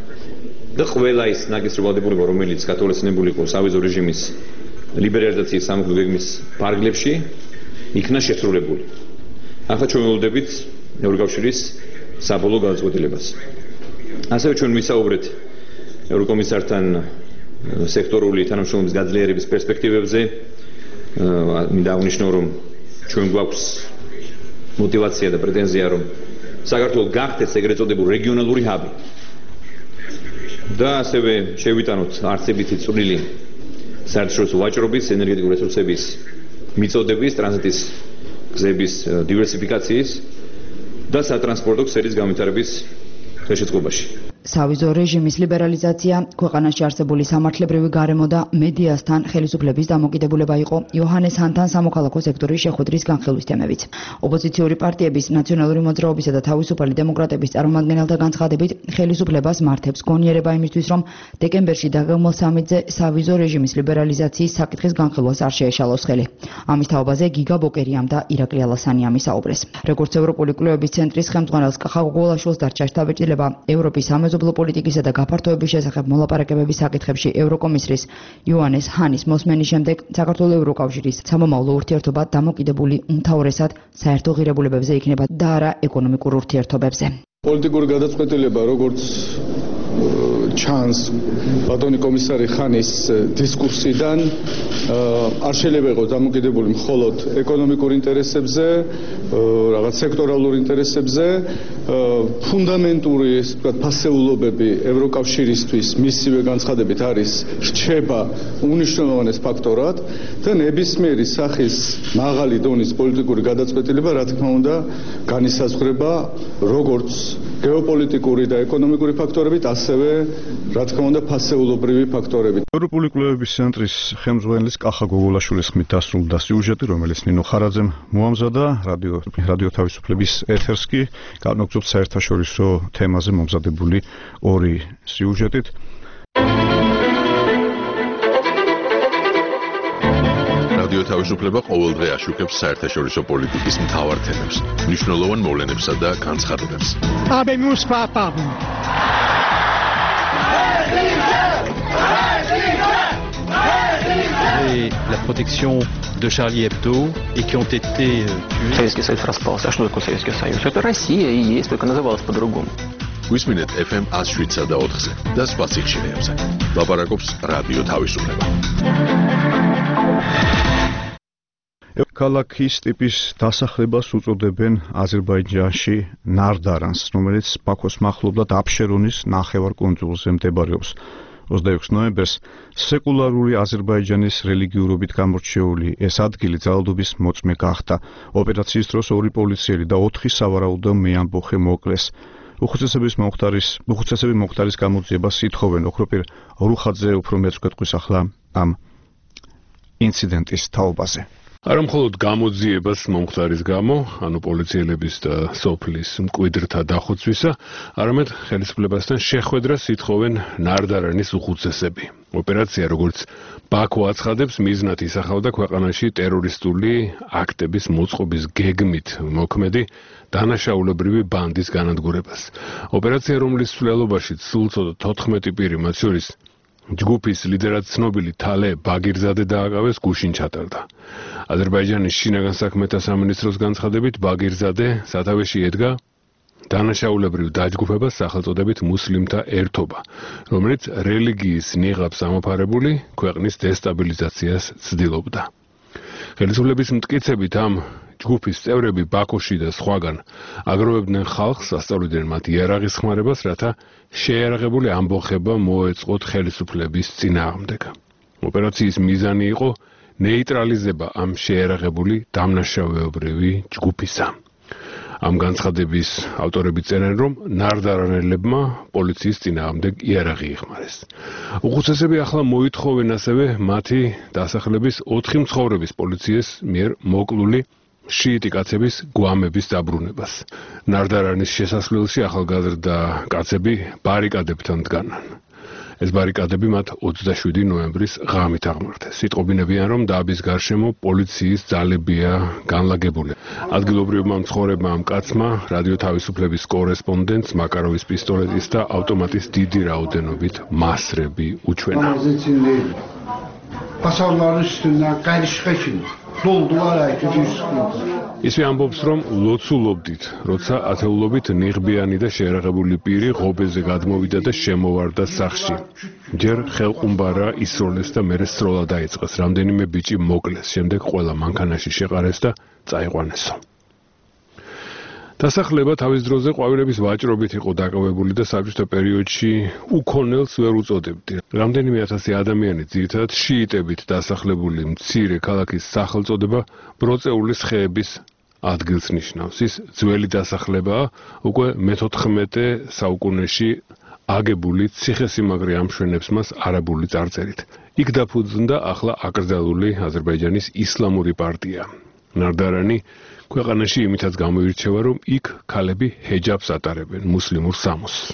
და ყველა ის ნაკისრი ვალდებულება, რომელიც გათვალისწინებული იყო სავიზო რეჟიმის ლიბერალიზაციის სამოქმედო გეგმის ფარგლებში, იქნა შესრულებული. ახლა ჩვენ ველოდებით ევროკავშირის საბოლოო გადაწყვეტილებას. ასევე ჩვენ ვისაუბრეთ ევროკომისართან სექტორული თანამშრომლობის გაძლიერების პერსპექტივებზე. მინდა აღნიშნო, რომ ჩვენ გვაქვს мотивация და პრეტენზია, რომ საქართველო გახდეს ეგრეთ წოდებული რეგიონალური ჰაბი. და ასევე შევიტანოთ არცებითი წვლილი საერთაშორისო ვაჭრობის, ენერგეტიკული რესურსების მიწოდების, ტრანზიტის გზების დივერსიფიკაციის და სატრანსპორტო ქსელის განვითარების ხელშეწყობაში. სავიზო რეჟიმის ლიბერალიზაცია ქვეყანაში არსებული სამართლებრივი გარემო და მედიასთან ხელისუფლების დამოკიდებულება იყო იოჰანეს ჰანთან სამოქალაქო სექტორის შეხვედრის განხილვის თემებიც. ოპოზიციური პარტიების, ნაციონალური მოძრაობისა და თავისუფალი დემოკრატების წარმომადგენელთა განცხადებით, ხელისუფლებას მართებს გონიერება იმისთვის, რომ დეკემბერში დაგეგმილ სამიტზე სავიზო რეჟიმის ლიბერალიზაციის საკითხის განხილვას არ შეეშალოს ხელი. ამის თაობაზე გიგა ბოკერიამ და ირაკლი ალასანიამი საუბრეს. როგორც ევროპული კვლევების ცენტრის ხელმძღვანელს კახა გოგოლაშვილს დარჩა შტაბ-ჭრილება ევროპის სამეზობლო პოლიტიკისა და გაფართოების შესახებ მოლაპარაკებების საკითხებში ევროკომისრის იოჰანეს ჰანის მოსმენის შემდეგ საქართველოს ევროკავშირის სამომავლო ურთიერთობა დამოკიდებული უმთავრესად საერთო ღირებულებებზე იქნება და არა ეკონომიკურ ურთიერთობებზე. პოლიტიკური გადაწყვეტილება, როგორც ჩანს ბატონი კომისარი ხანის დისკურსიდან არ შეიძლება იყოს დამოკიდებული მხოლოდ ეკონომიკურ ინტერესებზე, რაღაც სექტორალურ ინტერესებზე, ფუნდამენტური, ასე ვთქვათ, ფასეულობები ევროკავშირისთვის მისივე განცხადებით არის რჩება უნიშნულოვანეს ფაქტორად და ნებისმიერი სახის მაღალი დონის პოლიტიკური გადაწყვეტილება, რა თქმა უნდა, განისაზღვრება როგორც გეოპოლიტიკური და ეკონომიკური ფაქტორებით, ასევე, რა თქმა უნდა, ფასეულობრივი ფაქტორებით. ევროპული კვლევების ცენტრის ხელმძღვანელის კახა გოგოლაშვილის ხმით დასრულდა სიუჟეტი, რომელიც ნინო ხარაძემ მოამზადა რადიო რადიო თავისუფლების ეთერს კი განაგრძობს საერთაშორისო თემაზე მომზადებული ორი სიუჟეტით. რადიო თავისუფლება ყოველდღე აშუქებს საერთაშორისო პოლიტიკის მთავარ თემებს, მნიშვნელოვან მოვლენებსა და განცხადებებს. Habemus papam. Et la protection de Charlie Hebdo et qui ont été tués. Советский Союз распался. А что такое Советский Союз? Это Россия и есть, только называлась по-другому. გვისმინეთ эф эм one oh seven და ოთხზე და სხვა სიხშირეებზე. ლაპარაკობს რადიო თავისუფლება. ქალაქის ტიპის დასახლებას უწოდებენ აზერბაიჯანში ნარდარანს, რომელიც ბაქოს მახლობლად აფშერონის ნახევარკუნძულზე მდებარეობს. ოცდაექვსი ნოემბერს სეკულარული აზერბაიჯანის რელიგიურობით გამორჩეული ეს ადგილი ძალადობის მოწმე გახდა. ოპერაციის დროს ორი პოლიციელი და ოთხი სავარაუდო მეამბოხე მოკლეს. უხუცესების მომხდარის უხუცესების მომხდარის გამოძიებას ითხოვენ. ოქროპირ რუხაძე უფრო მეც გვეტყვის ახლა ამ ინციდენტის თაობაზე. არა მხოლოდ გამოძიებას მომხდარის გამო, ანუ პოლიციელების და სოფლის მკვიდრთა დახოცვისა, არამედ ხელისუფლებასთან შეხვედრას ითხოვენ ნარდარანის უხუცესები. ოპერაცია, როგორც ბაქო აცხადებს, მიზნად ისახავდა ქვეყანაში ტერორისტული აქტების მოწყობის გეგმით მოქმედი დანაშაულებრივი ბანდის განადგურებას. ოპერაცია, რომლის მსვლელობაში სულ ცოტა თოთხმეტი პირი, მათ შორის ჯგუფის ლიდერად ცნობილი თალე ბაგირზადე დააკავეს, გუშინ ჩატარდა. აზერბაიჯანის შინაგან საქმეთა სამინისტროს განცხადებით, ბაგირზადე სათავეში ედგა დანაშაულებრივ დაჯგუფებას სახელწოდებით მუსლიმთა ერთობა, რომელიც რელიგიის ნიღაბს ამოფარებული ქვეყნის დესტაბილიზაციას ცდილობდა. ხელისუფლების მტკიცებით ამ ჯგუფის წევრები ბაქოში და სხვაგან აგროვებდნენ ხალხს, ასწავლიდნენ მათ იარაღის ხმარებას, რათა შეიარაღებული ამბოხება მოეწყოთ ხელისუფლების წინააღმდეგ. ოპერაციის მიზანი იყო ნეიტრალიზება ამ შეიარაღებული დამნაშავეობრივი ჯგუფისა. ამ განცხადების ავტორები წერენ, რომ ნარდარანელებმა პოლიციის წინააღმდეგ იარაღი იხმარეს. უხუცესები ახლა მოითხოვენ ასევე მათი დასახლების ოთხი მცხოვრების პოლიციის მიერ მოკლული შიიტი კაცების გვამების დაბრუნებას. ნარდარანის შესასვლელში ახალგაზრდა კაცები ბარიკადებთან დგანან. ეს ბარიკადები მათ ოცდაშვიდი ნოემბრის ღამით აღმართეს. იტყობინებიან, რომ დაბის გარშემო პოლიციის ძალებია განლაგებული. ადგილობრივმა მცხოვრებმა ამ კაცმა რადიო თავისუფლების კორესპონდენტს მაკაროვის პისტოლეტის და ავტომატის დიდი რაოდენობით მასრები უჩვენა. ისე ამბობს, რომ ლოცულობდით, როცა ათეულობით ნიღბიანი და შეიარაღებული პირი ღობეზე გადმოვიდა და შემოვარდა სახლში. ჯერ ხელყუმბარა ისროლეს და მერე სროლა დაიწყეს. რამდენიმე ბიჭი მოკლეს, შემდეგ ყველა მანქანაში შეყარეს და წაიყვანესო. დასახლება თავის დროზე ყვავილების ვაჭრობით იყო დაკავებული და საბჭოთა პერიოდში უქონელს ვერ უწოდებდი. რამდენიმე ათასი ადამიანი, ძირითადად შიიტებით დასახლებული მცირე ქალაქის სახელწოდება ბროწეულის ხეების ადგილს ნიშნავს. ის ძველი დასახლებაა, უკვე მეთოთხმეტე საუკუნეში აგებული ციხესიმაგრე ამშვენებს მას არაბული წარწერით. იქ დაფუძნდა ახლა აკრძალული აზერბაიჯანის ისლამური პარტია. ნარდარანი ქვეყანაში იმითაც გამოირჩევა, რომ იქ ქალები ჰეჯაბს ატარებენ მუსლიმურ სამოსს.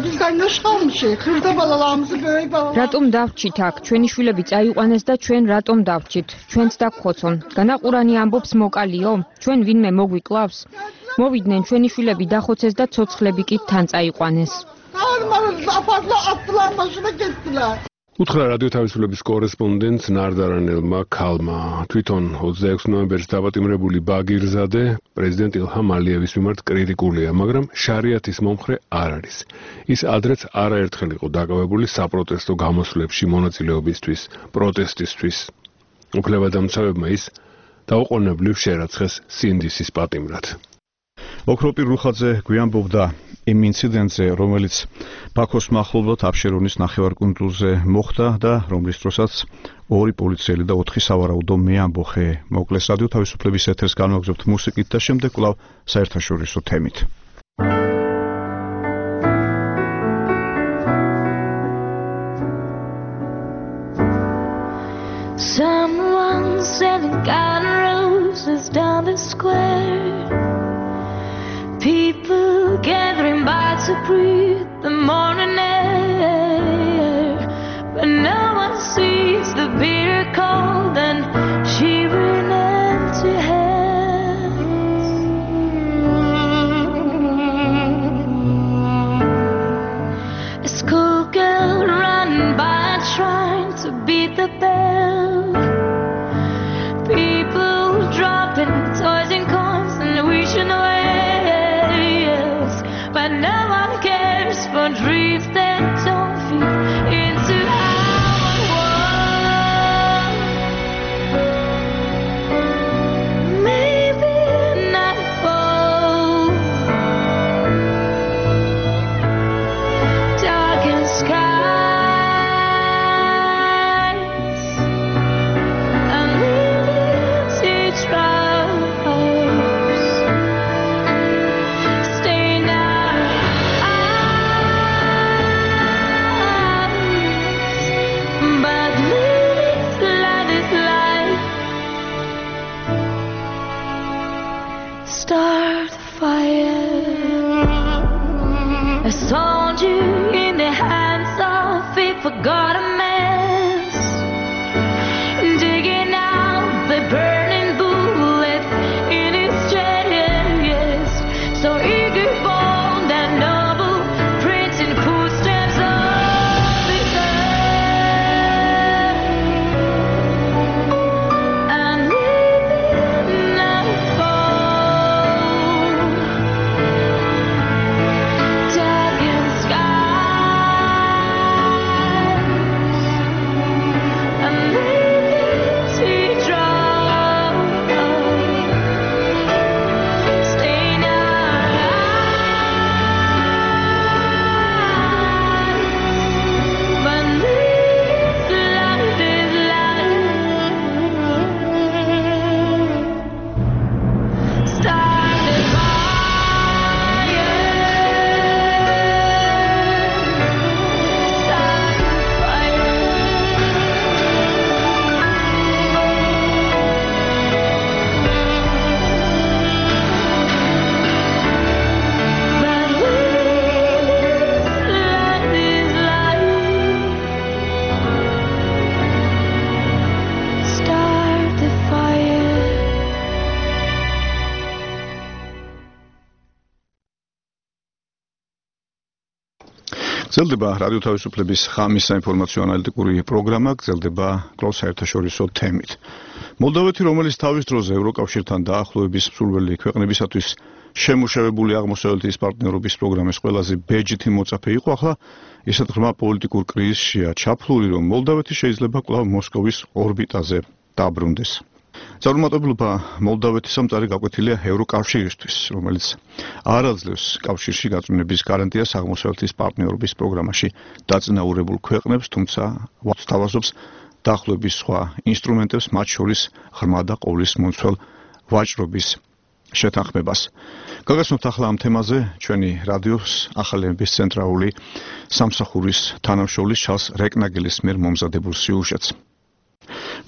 რატომ დავრჩით აქ? ჩვენი შვილები წაიყვანეს და ჩვენ რატომ დავრჩით? ჩვენც დაგხოცონ. განაყურანი ამბობს მოკალიო? ჩვენ ვინმე მოგვიკლავს? მოვიდნენ ჩვენი შვილები დახოცეს და ცოცხლები კი თან წაიყვანეს. უთხრა რადიო თავისუფლების კორესპონდენტ ნარდარანელმა ქალმა. თვითონ ოცდაექვსი ნოემბერს დაპატიმრებული ბაგირზადე პრეზიდენტ ილჰამ ალიევის მიმართ კრიტიკულია, მაგრამ შარიათის მომხრე არ არის. ის ადრეც არაერთხელ იყო დაკავებული საპროტესტო გამოსვლებში მონაწილეობისთვის, პროტესტისთვის. უფლებადამცავებმა ის დაუყოვნებლივ შერაცხეს სინდისის პატიმრად. ოქროპირ რუხაძე გვიანბობდა იმ ინციდენტზე, რომელიც ბაქოს მახლობლად აფშერონის ნახევარკუნძულზე მოხდა და რომლის დროსაც ორი პოლიციელი და ოთხი სავარაუდო მეამბოხე მოკლეს. რადიო თავისუფლების ეთერს განვაგრძობთ მუსიკით და შემდეგ კვლავ საერთაშორისო თემით. Someone selling garden roses down the square. People gathering by to breathe the morning air, but no one sees the bitter cold and shivering empty hands. A schoolgirl running by trying to beat the bell. People dropping toys and coins and wishing away. But no one cares for dreams that don't fit into our world. Maybe nightfall, darkened skies, and living teardrops stain our but this light is light. Start a fire. A soldier in the hands of a forgotten mess, digging out the burning bullets in his chest. So eager, bold and noble, printing footsteps of his earth. And leaving nightfall, darkened skies, and leaving teardrops stain our eyes. But this light is light. Start a fire. Start a fire. But this light is light. Start the fire. გრძელდება რადიო თავისუფლების ხამის საინფორმაციო ანალიტიკური პროგრამა, გრძელდება კვლავ საერთაშორისო თემით. მოლდოვეთი, რომელიც თავის დროზე ევროკავშირთან დაახლოების მსურველი ქვეყნებისათვის შემუშავებული აღმოსავლეთის პარტნიორობის პროგრამის ყველაზე ბეჯითი მოწაფე იყო, ახლა ისეთ ღრმა პოლიტიკურ კრიზისშია ჩაფლული, რომ მოლდოვეთი შეიძლება კვლავ მოსკოვის ორბიტაზე დაბრუნდეს. წარუმატებლობა მოლდოვეთის სამწარი გაკვეთილია ევროკავშირისთვის, რომელიც არ აძლევს კავშირში გაწმენების გარანტიას აღმოსავლეთის პარტნიორობის პროგრამაში დაწინაურებულ ქვეყნებს, თუმცა ვაცთავაზობს დაახლოების სხვა ინსტრუმენტებს, მათ შორის ღრმა და ყოვლის მომცველ ვაჭრობის შეთანხმებას. გაგაცნობთ ახლა ამ თემაზე ჩვენი რადიოს ახალების ცენტრალური სამსახურის თანამშრომლის ჩარლს რეკნაგელის მიერ მომზადებულ სიუჟეტს.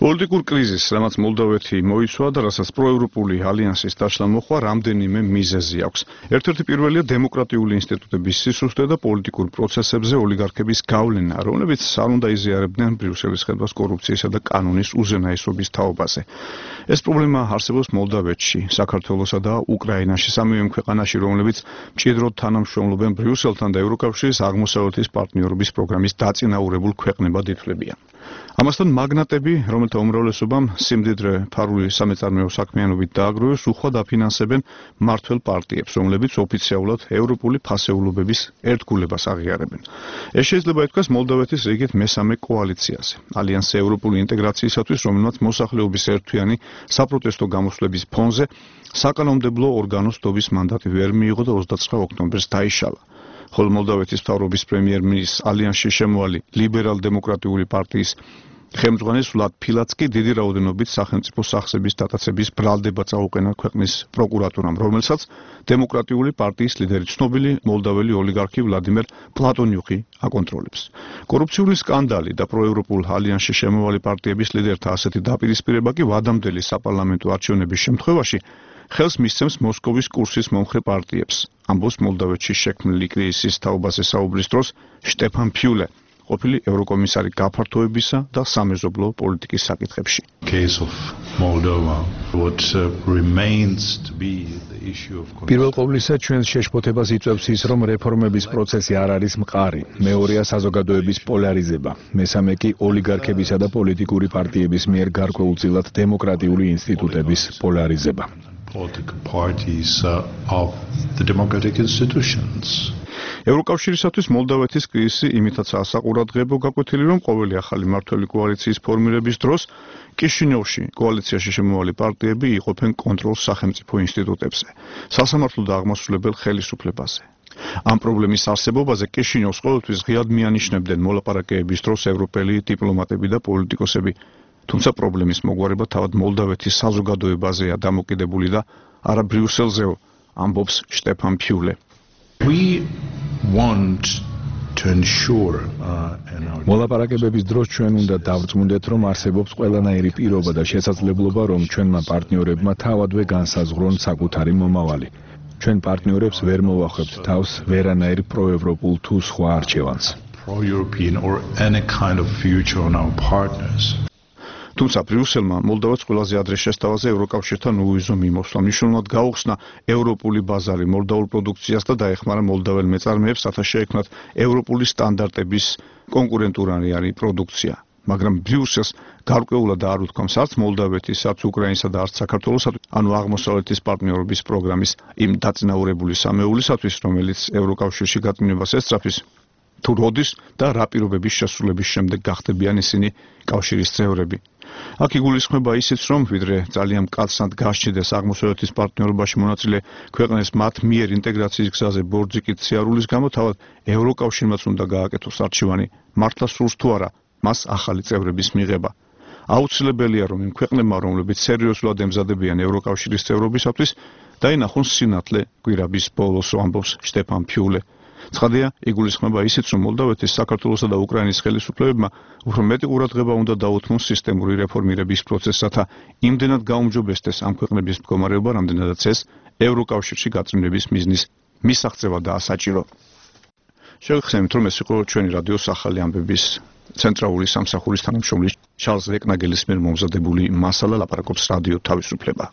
პოლიტიკურ კრიზისს, რამაც მოლდოვეთი მოიცვა და რასაც პროევროპული ალიანსის დაშლა მოხდა, რამდენიმე მიზეზი აქვს. ერთ-ერთი პირველია დემოკრატიული ინსტიტუტების სისუსტე და პოლიტიკურ პროცესებზე ოლიგარქების გავლენა, რომლებიც არ უნდა იზიარებდნენ ბრიუსელის ხელობას კორუფციისა და კანონის უზენაესობის თაობაზე. ეს პრობლემა არსებობს მოლდოვეთში, საქართველოსა და უკრაინაში, სამივე ქვეყანაში, რომლებიც მჭიდროდ თანამშრომლობენ ბრიუსელთან და ევროკავშირის აღმოსავლეთის პარტნიორობის პროგრამის დაწინაურებულ ქვეყნებად ითვლებიან. ამასთან მაგნატები, რომელთა უმრავლესობამ სიმდიდრე ფარული სამეწარმეო საქმიანობით დააგროვეს, უხვად აფინანსებენ მმართველ პარტიებს, რომლებიც ოფიციალურად ევროპული ფასეულობების ერთგულებას აღიარებენ. ეს შეიძლება ითქვას მოლდოვეთის რიგით მესამე კოალიციაზე. ალიანსი ევროპული ინტეგრაციისათვის, რომელმაც მოსახლეობის ერთთვიანი საპროტესტო გამოსვლების ფონზე საკანონმდებლო ორგანოს დობის მანდატი ვერ მიიღო და ოცდაცხრა ოქტომბერს დაიშალა. ხოლო მოლდოვეთის მთავრობის პრემიერ-მინისტრ ალიანსში შემოვალი ლიბერალ-დემოკრატიული პარტიის ხელმძღვანელი ვლად ფილაც კი დიდი რაოდენობით სახელმწიფო სახსების დატაცების ბრალდება წაუყენა ქვეყნის პროკურატურამ, რომელსაც დემოკრატიული პარტიის ლიდერი ცნობილი მოლდოველი ოლიგარქი ვლადიმერ პლატონიუკი აკონტროლებს. კორუფციული სკანდალი და პროევროპულ ალიანსში შემოვალი პარტიების ლიდერთა ასეთი დაპირისპირება კი ვადამდელი საპარლამენტო არჩევნების შემთხვევაში ხელს მისცემს მოსკოვის კურსის მომხრე პარტიებს. ამბობს მოლდოვეთში შექმნილი კრიზისის თაობაზე საუბრის დროს შტეფან ფიულე, ყოფილი ევროკომისარი გაფართოებისა და სამეზობლო პოლიტიკის საკითხებში. პირველ ყოვლისა ჩვენს შეშფოთებას იწვევს ის, რომ რეფორმების პროცესი არ არის მყარი. მეორეა საზოგადოების პოლარიზება. მესამე კი ოლიგარქებისა და პოლიტიკური პარტიების მიერ გარკვეულწილად დემოკრატიული ინსტიტუტების პოლარიზება. Political parties uh, of the democratic institutions. ევროკავშირისათვის მოლდოვეთის კრიზისი იმითაცაა საყურადღებო გაკვეთილი, რომ ყოველი ახალი მმართველი კოალიციის ფორმირების დროს კიშინიოვში კოალიციაში შემოვალი პარტიები იყოფენ კონტროლს სახელმწიფო ინსტიტუტებზე, სასამართლო და აღმასრულებელ ხელისუფლებაზე. ამ პრობლემის არსებობაზე კიშინიოვს ყოველთვის ღიად მიანიშნებდნენ მოლაპარაკებების დროს ევროპელი დიპლომატები და პოლიტიკოსები. თუმცა პრობლემის მოგვარება თავად მოლდოვეთის საზოგადოებაზეა დამოკიდებული და არა ბრიუსელზეო, ამბობს შტეფან ფიულე. We want to ensure uh, მოლაპარაკებების დროს ჩვენ უნდა დავწმუნდეთ, რომ არსებობს ყველანაირი პირობა და შესაძლებლობა, რომ ჩვენმა პარტნიორებმა თავადვე განსაზღვრონ საკუთარი მომავალი. ჩვენ პარტნიორებს ვერ მოვახვევთ თავს ვერანაირ პროევროპულ თუ სხვა არჩევანს. Pro-European or any kind of future on our partners. თუმცა ბრიუსელმა მოლდოვას ყველაზე ადრე შესთავაზე ევროკავშირთან უვიზო მიმოსვლა, მნიშვნელოვნად გაუხსნა ევროპული ბაზარი მოლდოულ პროდუქციას და დაეხმარა მოლდოվել მეწარმეებს, რათა შეექმნათ ევროპული სტანდარტების კონკურენტულარი პროდუქცია. მაგრამ ბრიუსელს გარკვეულად არ უთქვამს არც მოლდოვეთის, არც უკრაინისა და არც საქართველოსათვის, ანუ აღმოსავლეთის პარტნიორობის პროგრამის იმ დაწინაურებული სამეულისათვის, რომელიც ევროკავშირში გაწმენდებას ესწრაფის, თუ როდის და რა პირობების შესრულების შემდეგ გახდებიან ისინი კავშირის წევრები. აქ იგულისხმება ისიც, რომ ვიდრე ძალიან მკაცრად გასჭიდეს აღმოსავლეთის პარტნიორობაში მონაწილე ქვეყნებს მათ მიერ ინტეგრაციის გზაზე ბორძიკით სიარულის გამო, თავად ევროკავშირმაც უნდა გააკეთოს არჩევანი, მართლა სურს თუ არა მას ახალი წევრების მიღება. აუცილებელია, რომ იმ ქვეყნებმა, რომლებიც სერიოზულად ემზადებიან ევროკავშირის წევრობისათვის, დაინახონ სინათლე კვირაბის ბოლოს, ამბობს შტეფან ფიულე. ცხადია, იგულისხმება ისიც, რომ მოლდოვეთის, საქართველოსა და უკრაინის ხელისუფლებებმა უფრო მეტი ყურადღება უნდა დაუთმონ სისტემური რეფორმირების პროცესს, რათა იმდენად გაუმჯობესდეს ამ ქვეყნების მდგომარეობა, რამდენადაც ეს ევროკავშირში გაწმენდების მიზნის მისაღწევადაა საჭირო. შევხსენებთ, რომ ეს იყო ჩვენი რადიოს ახალი ამბების ცენტრალური სამსახურის თანამშრომლის ჩარლზ ვეკნაგელის მიერ მომზადებული მასალა, ლაპარაკობს რადიო თავისუფლება.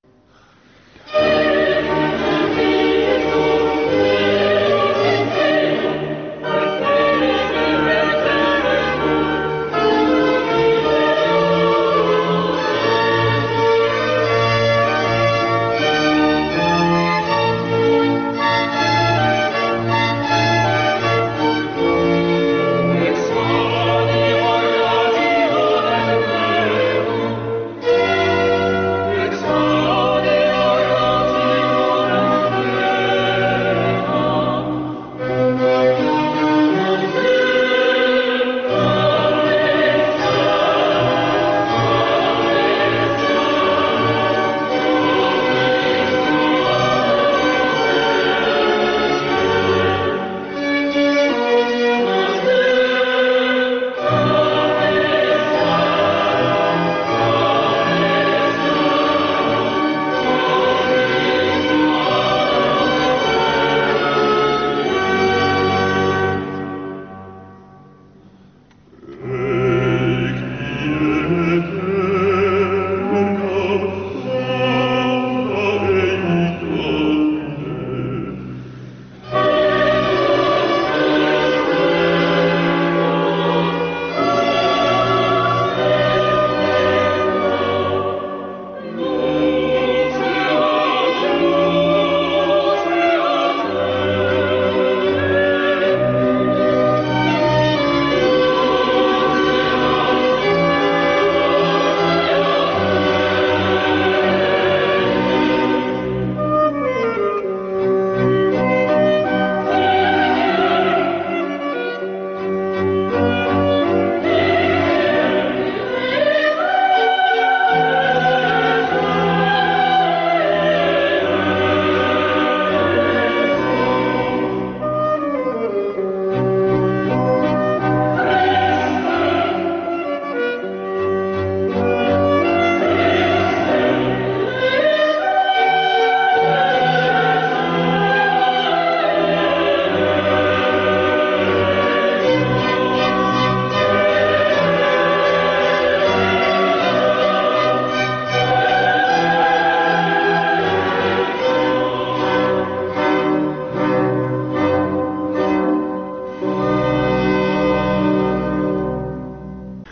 Oh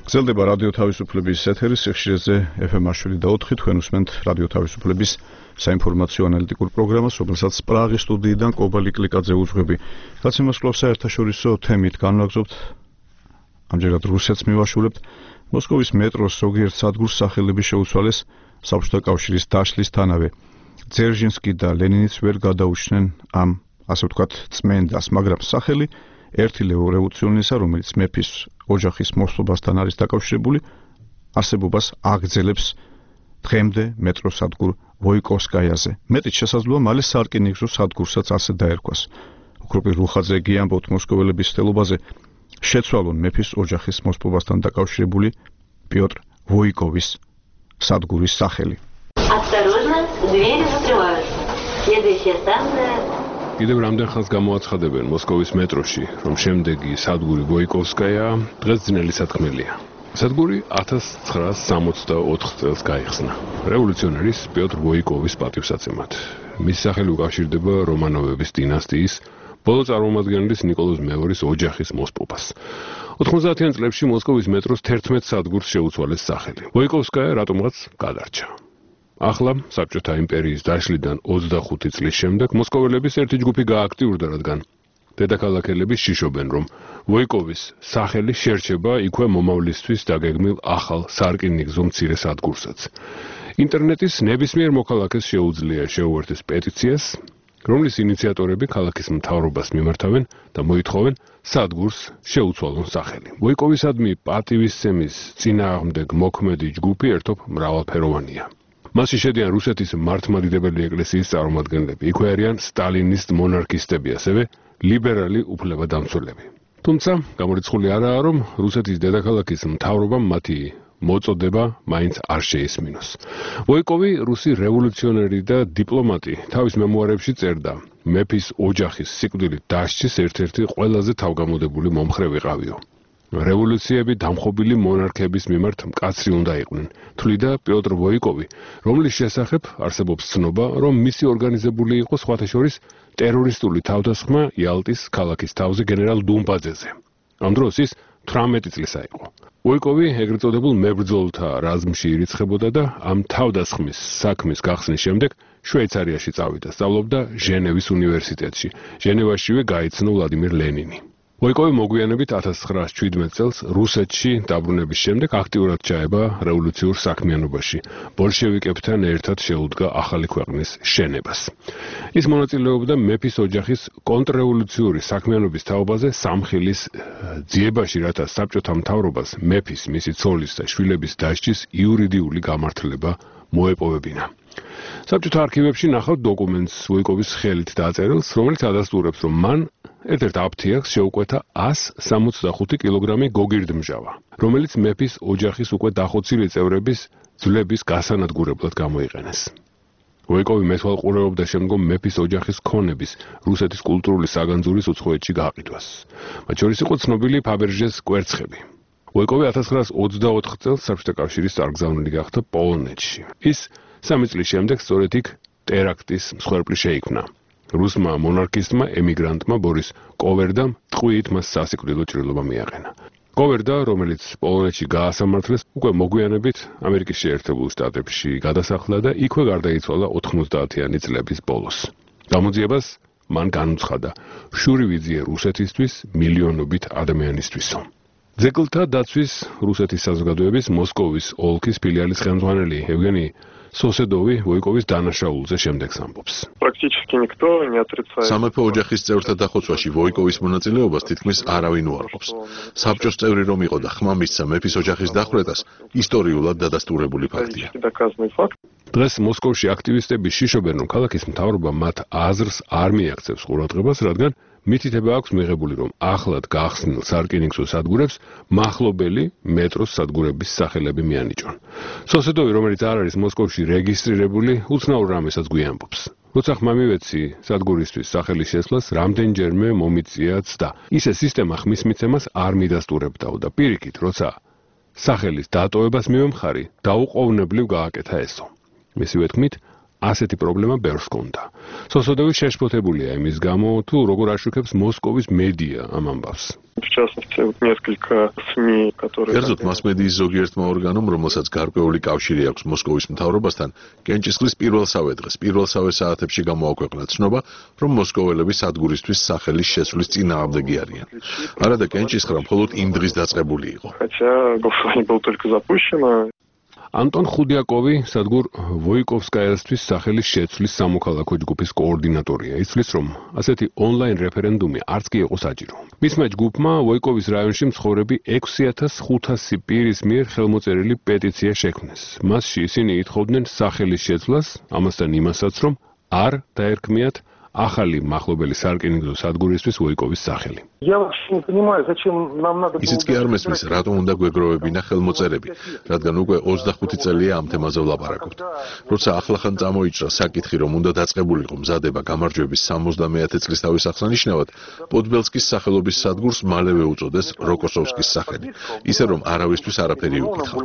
გრძელდება რადიო თავისუფლების ეთერი სიხშირეზე ეფ ემ შვიდ და ოთხი თქვენ უსმენთ რადიო თავისუფლების საინფორმაციო ანალიტიკურ პროგრამას, რომელსაც პრაღის სტუდიიდან კობალი კლიკაძე უძღვები. გაცემასკლავს საერთაშორისო თემით განვაგრძობთ. ამჯერად რუსეთს მივაშურებთ. მოსკოვის მეტროს ზოგიერთ სადგურს სახელები შეუცვალეს საბჭოთა კავშირის დაშლისთანავე. ძერჟინსკი და ლენინიც ვერ გადაუჩნენ ამ, ასე ვთქვათ, წმენდას, მაგრამ სახელი ერთი რევოლუციონერისა, რომელიც მეფის ოჯახის მოსვლობასთან არის დაკავშირებული, არსებობას აგრძელებს დღემდე მეტროს სადგურ ვოიკოვსკაიაზე. მეტიც შესაძლოა მალე სარკინიგზო სადგურსაც ასე დაერქვას. უქროპი რუხაძე გიამბობთ მოსკოველების სტელობაზე შეცვალონ მეფის ოჯახის მოსვლობასთან დაკავშირებული პიოტრ ვოიკოვის სადგურის სახელი. Осторожно, двери закрываются. Следующая станция კიდევ რამდენ ხანს გამოაცხადებენ მოსკოვის მეტროში, რომ შემდეგი სადგური ვოიკოვსკაია დღეს ძნელი სათქმელია. სადგური ათას ცხრაას სამოცდაოთხ წელს გაიხსნა. რევოლუციონერის პიოტრ ვოიკოვის პატივსაცემად. მისი სახელი უკავშირდება რომანოვების დინასტიის ბოლო წარმომადგენლის ნიკოლოზ მეორის ოჯახის მოსპობას. ოთხმოცდაათიან წლებში მოსკოვის მეტროს თერთმეტ სადგურს შეუცვალეს სახელი. ვოიკოვსკაია რატომღაც გადარჩა. ახლა საბჭოთა იმპერიის დაშლიდან ოცდახუთი წლის შემდეგ მოსკოველების ერთი ჯგუფი გააქტიურდა, რადგან დედაქალაქელები შიშობენ, რომ ვოიკოვის სახელი შერჩება იქვე მომავლისთვის დაგეგმილ ახალ სარკინიგზო მცირე სადგურსაც. ინტერნეტის ნებისმიერ მოქალაქეს შეუძლია შეუერთდეს პეტიციას, რომლის ინიციატორები ქალაქის მთავრობას მიმართავენ და მოითხოვენ სადგურს შეუცვალონ სახელი. ვოიკოვისადმი პატივისცემის წინააღმდეგ მოქმედი ჯგუფი ერთობ მრავალფეროვანია. მასში შედიან რუსეთის მართლმადიდებელი ეკლესიის წარმომადგენლები, იქვე არიან სტალინისტ მონარქისტები, ასევე ლიბერალი უფლებადამცველები. თუმცა გამორიცხული არაა, რომ რუსეთის დედაქალაქის მთავრობამ მათი მოწოდება მაინც არ შეისმინოს. ვოიკოვი რუსი რევოლუციონერი და დიპლომატი თავის მემუარებში წერდა, მეფის ოჯახის სიკვდილით დასჯის ერთ-ერთი ყველაზე თავგამოდებული მომხრე ვიყავიო. რევოლუციები დამხობილი მონარქების მიმართ მკაცრი უნდა იყვნენ, თვლიდა პიოტრ ვოიკოვი, რომლის შესახებ არსებობს ცნობა, რომ მისი ორგანიზებული იყო სხვათა შორის ტერორისტული თავდასხმა იალტის ქალაქის თავზე გენერალ დუმბაძეზე. ამ დროს ის თვრამეტი წლისა იყო. ვოიკოვი ეგრეთ წოდებულ მებრძოლთა რაზმში ირიცხებოდა და ამ თავდასხმის საქმის გახსნის შემდეგ შვეიცარიაში წავიდა, სწავლობდა ჟენევის უნივერსიტეტში. ჟენევაშივე გაიცნო ვლადიმირ ლენინი. ვოიკოვი მოგვიანებით ათას ცხრაას შვიდმეტ წელს რუსეთში დაბრუნების შემდეგ აქტიურად ჩაება რევოლუციურ საქმიანობაში. ბოლშევიკებთან ერთად შეუდგა ახალი ქვეყნის შენებას. ის მონაწილეობდა მეფის ოჯახის კონტრრევოლუციური საქმიანობის თაობაზე სამხილის ძიებაში, რათა საბჭოთა მთავრობას მეფის, მისი ცოლის და შვილების დასჯის იურიდიული გამართლება მოეპოვებინა. საბჭოთა არქივებში ნახავთ დოკუმენტს ვოიკოვის ხელით დაწერილს, რომელიც ადასტურებს, რომ მან ერთ-ერთ აფთიაქს შეუკვეთა ას სამოცდახუთი კილოგრამი გოგირდმჟავა, რომელიც მეფის ოჯახის უკვე დახოცილი წევრების ძვლების გასანადგურებლად გამოიყენეს. ვოიკოვი მეთვალყურეობდა შემდგომ მეფის ოჯახის ქონების რუსეთის კულტურული საგანძურის უცხოეთში გაყიდვას. მათ შორის იყო ცნობილი ფაბერჟეს კვერცხები. ვოიკოვი ათას ცხრაას ოცდაოთხ წელს საბჭოთა კავშირის წარგზავნილი გახდა პოლონეთში. ის სამი წლის შემდეგ სწორედ იქ ტერაქტის მსხვერპლი შეიქმნა. რუსმა მონარქისტმა ემიგრანტმა ბორის კოვერდამ ტყვიით მას სასიკვდილო ჭრილობა მიაყენა. კოვერდა, რომელიც პოლონეთში გაასამართლეს, უკვე მოგვიანებით ამერიკის შეერთებულ შტატებში გადასახლა და იქვე გარდაიცვალა ოთხმოცდაათიანი წლების ბოლოს. გამოძიებას მან განუცხადა შურივიძიე რუსეთისთვის მილიონობით ადამიანისთვისო. ძეგლთა დაცვის რუსეთის საზოგადოების მოსკოვის ოლქის ფილიალის ხელმძღვანელი ევგენი სოსედოვი ვოიკოვის დანაშაულზე შემდეგს ამბობს. სამეფო ოჯახის წევრთა დახოცვაში ვოიკოვის მონაწილეობას თითქმის არავინ უარყოფს. საბჭოს წევრი რომ იყო და ხმა მისცა მეფის ოჯახის დახვრეტას, ისტორიულად დადასტურებული ფაქტია. დღეს მოსკოვში აქტივისტები შიშობენ, რომ ქალაქის მთავრობა მათ აზრს არ მიაქცევს ყურადღებას, რადგან მითითება აქვს მიღებული, რომ ახლად გახსნილ სარკინიგზო სადგურებს მახლობელი მეტროს სადგურების სახელები მიანიჭონ. სოსედოვი, რომელიც არ არის მოსკოვში რეგისტრირებული, უცნაურ რამესაც გვიანბობს. როცა ხმა მივეცი სადგურისთვის სახელის შესვლას, რამდენჯერმე მომიწიაც და ისე სისტემა ხმის მიცემას არ მიდასტურებდაო და პირიქით, როცა სახელის დატოვებას მივემხარი, დაუყოვნებლივ გააკეთა ესო. მისივე თქმით, ასეთი პრობლემა ბევრს ჰქონდა. სოსოდოვი შეშფოთებულია იმის გამო, თუ როგორ აშუქებს მოსკოვის მედია ამ ამბავს. частности, вот несколько СМИ, которые... კერძოდ მასმედიის ზოგიერთმა ორგანომ, რომელსაც გარკვეული კავშირი აქვს მოსკოვის მთავრობასთან, კენჭისყრის პირველსავე დღეს, პირველსავე საათებში გამოაქვეყნა ცნობა, რომ მოსკოველები სადგურისთვის სახელის შეცვლის წინააღმდეგი არიან. არადა კენჭისყრა მხოლოდ იმ დღის დაწყებული იყო. Хотя голосование было только запущено. ანტონ ხუდიაკოვი სადგურ ვოიკოვსკაიასთვის სახელის შეცვლის სამოქალაქო ჯგუფის კოორდინატორია. იცვლის, რომ ასეთი ონლაინ რეფერენდუმი არც კი იყო საჭირო. მისმა ჯგუფმა ვოიკოვის რაიონში მცხოვრები ექვსი ათას ხუთასი პირის მიერ ხელმოწერილი პეტიცია შექმნეს. მასში ისინი ითხოვდნენ სახელის შეცვლას, ამასთან იმასაც, რომ არ დაერქმიათ ახალი მახლობელი სარკინიგზო სადგურისთვის ვოიკოვის სახელი. Я вообще не понимаю, зачем нам надо... ისიც კი არ მესმის, რატომ უნდა გვეგროვებინა ხელმოწერები, რადგან უკვე ოცდახუთი წელია ამ თემაზე ვლაპარაკობთ. როცა ახლახან წამოიჭრა საკითხი, რომ უნდა დაწყებულიყო მზადება გამარჯვების სამოცდამეათე წლისთავის აღსანიშნავად, პოდბელსკის სახელობის სადგურს მალევე უწოდეს როკოსოვსკის სახელი, ისე რომ არავისთვის არაფერი უკითხავთ.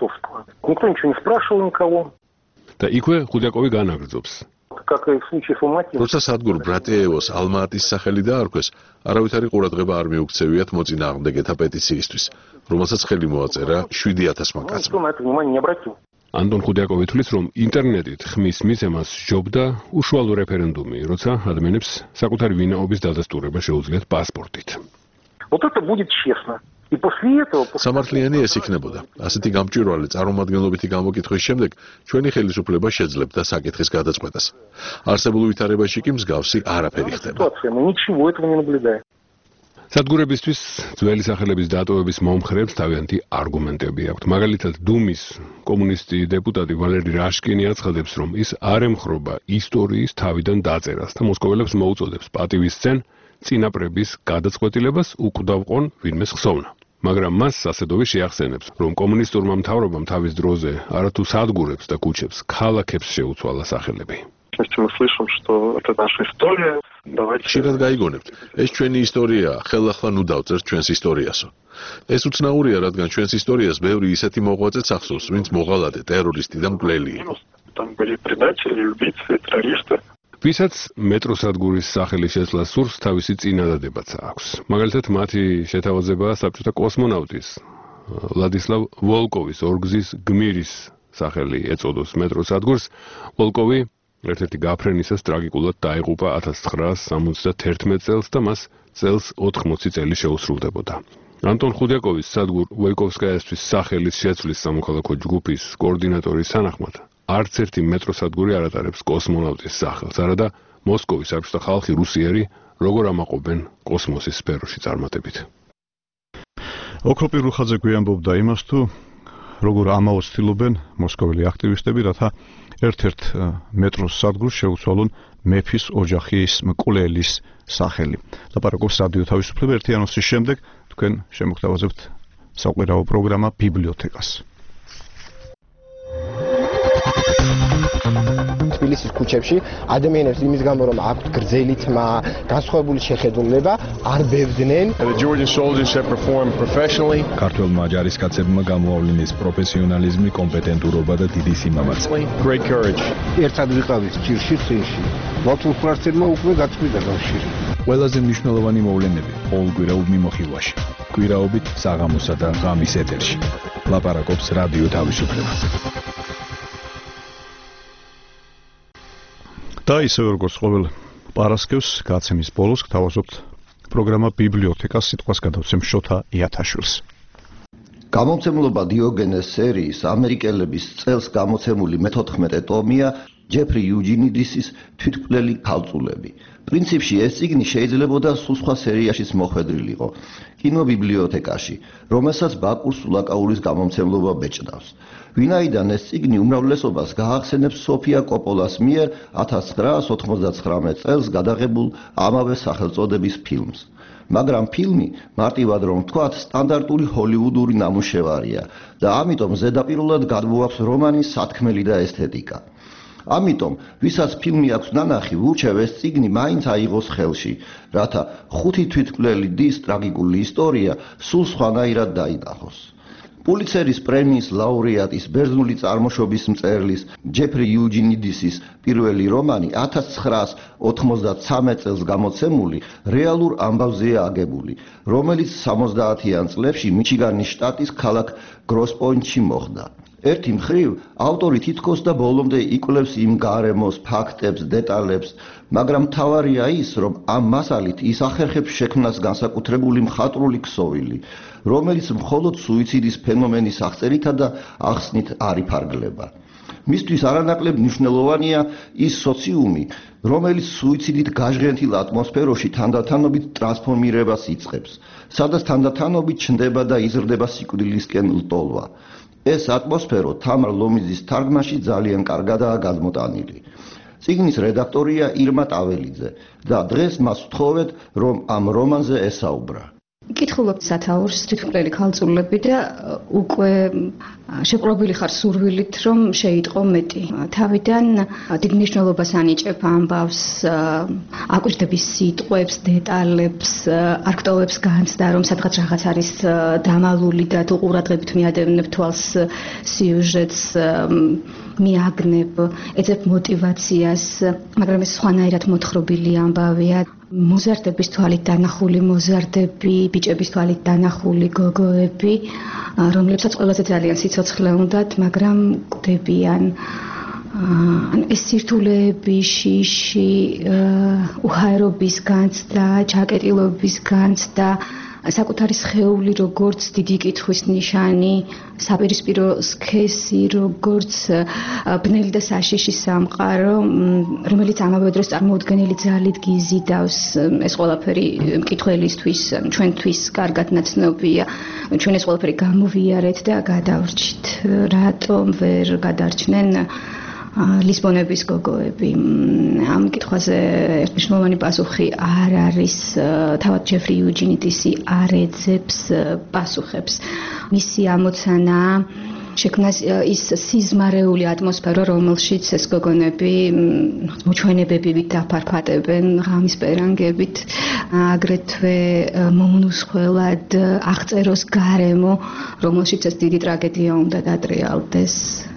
Никто ничего не спрашивал никого. და იქვე ხუდიაკოვი განაგრძობს. Как и в случае с Алматиным. როცა სადგურ ბრატეევოს ალმაატის სახელი დაარქვეს, არავითარი ყურადღება არ მიუქცევიათ მოწინააღმდეგეთა პეტიციისთვის, რომელსაც ხელი მოაწერა შვიდი ათასმა კაცმა. Никто на это внимание не обратил. ანტონ ხუდიაკოვი თვლის, რომ ინტერნეტით ხმის მიცემას სჯობდა უშუალო რეფერენდუმი, როცა ადამიანებს საკუთარი ვინაობის დადასტურება შეუძლიათ პასპორტით. Вот это будет честно. И после этого... სამართლიანი ეს იქნებოდა. ასეთი გამჭვირვალე წარმომადგენლობითი გამოკითხვის შემდეგ ჩვენი ხელისუფლება შეძლებდა საკითხის გადაწყვეტას. არსებულ ვითარებაში კი მსგავსი არაფერი ხდება. Мы ничего этого не наблюдаем. სადგურებისთვის ძველი სახელების დატოვების მომხრეებს თავიანთი არგუმენტები აქვთ. მაგალითად, დუმის კომუნისტი დეპუტატი ვალერი რაშკინი აცხადებს, რომ ის არ ემხრობა ისტორიის თავიდან დაწერას და მოსკოველებს მოუწოდებს პატივისცენ წინაპრების გადაწყვეტილებას უკვდავყონ ვინმეს ხსოვნა. მაგრამ მას სასედოვი შეახსენებს, რომ კომუნისტურმა მთავრობამ თავის დროზე არათუ სადგურებს და ქუჩებს, ქალაქებს შეუცვალა სახელები. Мы слышим, что это наша история. Давайте... ხშირად გაიგონებთ, ეს ჩვენი ისტორიაა, ხელახლა ნუ დავწერთ ჩვენს ისტორიასო. ეს უცნაურია, რადგან ჩვენს ისტორიას ბევრი ისეთი მოღვაწეც ახსოვს, ვინც მოღალატე, ტერორისტი და მკვლელი იყო. Там были предатели, убийцы, террористы. ვისაც მეტროსადგურის სახელი შეცვლა სურს, თავისი წინადადებაც აქვს. მაგალითად, მათი შეთავაზებაა საბჭოთა კოსმონავტის ვლადისლავ ვოლკოვის ორგზის გმირის სახელი ეწოდოს მეტროსადგურს. ვოლკოვი ერთ-ერთი გაფრენისას ტრაგიკულად დაიღუპა ათას ცხრაას სამოცდათერთმეტ წელს და მას წელს ოთხმოცი წელი შეუსრულდებოდა. ანტონ ხუდიაკოვის სადგურ ვოიკოვსკაიასთვის სახელის შეცვლის სამოქალაქო ჯგუფის კოორდინატორის თანახმად არც ერთი მეტროსადგური არ ატარებს კოსმონავტის სახელს, არადა მოსკოვის საბჭოთა ხალხი რუსიერი როგორ ამაყობენ კოსმოსის სფეროში წარმატებით. ოქროპი რუხაძე გვიამბობდა იმას, თუ როგორ ამაოს ცდილობენ მოსკოველი აქტივისტები, რათა ერთ-ერთ მეტროს სადგურს შეუცვალონ მეფის ოჯახის მკვლელის სახელი. ლაპარაკობს რადიო თავისუფლება ერთი ანონსის შემდეგ თქვენ შემოგთავაზებთ საყვირაო პროგრამა ბიბლიოთეკას. თბილისის ქუჩებში ადამიანებს იმის გამო რომ აქვთ გრძელი თმა, განსხვავებული შეხედულება, არ ბევდნენ. The Georgian soldiers have performed professionally. ქართველმა ჯარისკაცებმა გამოავლინეს პროფესიონალიზმი, კომპეტენტურობა და დიდი სიმამაცე. Great courage. ერთად ვიყავით ჭირში წინში. მათულ ფრთებმა უკვე გაწყვიტა კავშირი. ყველაზე მნიშვნელოვანი მოვლენები ყოველკვირეულ მიმოხილვაში. კვირაობით საღამოსა და ღამის ეთერში. ლაპარაკობს რადიო თავისუფლება. და ისევ როგორც ყოველ პარასკევს გაცემის ბოლოს გთავაზობთ პროგრამა ბიბლიოთეკას, სიტყვას გადავცემ შოთა იათაშვილს. გამომცემლობა დიოგენეს სერიის ამერიკელების წელს გამოცემული მეთოთხმეტე ტომია ჯეფრი იუჯინიდისის თვითმკვლელი ქალწულები. პრინციპში ეს წიგნი შეიძლებოდა სულ სხვა სერიაშიც მოხვედრილიყო კინობიბლიოთეკაში, რომელსაც ბაკურ სულაკაურის გამომცემლობა ბეჭდავს. ვინაიდან ეს წიგნი უმრავლესობას გაახსენებს სოფია კოპოლას მიერ ათას ცხრაას ოთხმოცდათხრამეტ წელს გადაღებულ ამავე სახელწოდების ფილმს. მაგრამ ფილმი, მარტივად რომ ვთქვათ, სტანდარტული ჰოლივუდური ნამუშევარია და ამიტომ ზედაპირულად გადმოაქვს რომანის სათქმელი და ესთეტიკა. ამიტომ, ვისაც ფილმი აქვს ნანახი, ვურჩევ ეს წიგნი მაინც აიღოს ხელში, რათა ხუთი თვითმკვლელი დის ტრაგიკული ისტორია სულ სხვანაირად დაინახოს. პულიცერის პრემიის ლაურეატის ბერძნული წარმოშობის მწერლის ჯეფრი იუჯინიდისის პირველი რომანი ათას ცხრაას ოცდამეცხრამეტ წელს გამოცემული რეალურ ამბავზეა აგებული, რომელიც სამოცდაათიან წლებში მიჩიგანის შტატის ქალაქ გროსპოინტში მოხდა. ერთი მხრივ ავტორი თითქოს და ბოლომდე იკვლევს იმ გარემოს, ფაქტებს, დეტალებს, მაგრამ მთავარია ის, რომ ამ მასალით ის ახერხებს შექმნას განსაკუთრებული მხატვრული ქსოვილი, რომელიც მხოლოდ სუიციდის ფენომენის აღწერითა და ახსნით არ იფარგლება. მისთვის არანაკლებ მნიშვნელოვანია ის სოციუმი, რომელიც სუიციდით გაჟღენთილ ატმოსფეროში თანდათანობით ტრანსფორმირებას იწყებს, სადაც თანდათანობით ჩნდება და იზრდება სიკვდილისკენ ლტოლვა. ეს ატმოსფერო თამარ ლომიძის თარგმანში ძალიან კარგადაა გადმოტანილი. წიგნის რედაქტორია ირმა ტაველიძე და დღეს მას ვთხოვეთ, რომ ამ რომანზე ესაუბრა. კითხულობთ სათაურს თვითმკვლელი ქალწულები და უკვე შეპყრობილი ხარ სურვილით, რომ შეიტყო მეტი. თავიდან დიდ მნიშვნელობას ანიჭებ ამბავს, აკვირდების სიტყვებს, დეტალებს, არ გტოვებს განცდა, რომ სადღაც რაღაც არის დამალული და თუ ყურადღებით მიადევნებ თვალს სიუჟეტს, მიაგნებ, ეძებ მოტივაციას, მაგრამ ეს სხვანაირად მოთხრობილი ამბავია. მოზარდების თვალით დანახული მოზარდები, ბიჭების თვალით დანახული გოგოები, რომლებსაც ყველაზე ძალიან სიცოცხლე უნდათ, მაგრამ კვდებიან. ანუ ეს სირთულეები, შიში, უჰაერობის განცდა, ჩაკეტილობის განცდა, საკუთარი სხეული როგორც დიდი კითხვის ნიშანი, საპირისპირო სქესი როგორც ბნელი და საშიში სამყარო, რომელიც ამავე დროს წარმოუდგენელი ძალით გიზიდავს. ეს ყველაფერი მკითხველისთვის, ჩვენთვის კარგად ნაცნობია. ჩვენ ეს ყველაფერი გამოვიარეთ და გადავრჩით. რატომ ვერ გადარჩნენ ლისბონების გოგოები? ამ კითხვაზე მნიშვნელოვანი პასუხი არ არის. თავად ჯეფრი იუჯინიდისი არ ეძებს პასუხებს. მისი ამოცანა შექმნას ის სიზმარეული ატმოსფერო, რომელშიც ეს გოგონები მოჩვენებებით დაფარფატებენ ღამის პერანგებით, აგრეთვე მომნუსხველად აღწეროს გარემო, რომელშიც ეს დიდი ტრაგედია უნდა დატრიალდეს.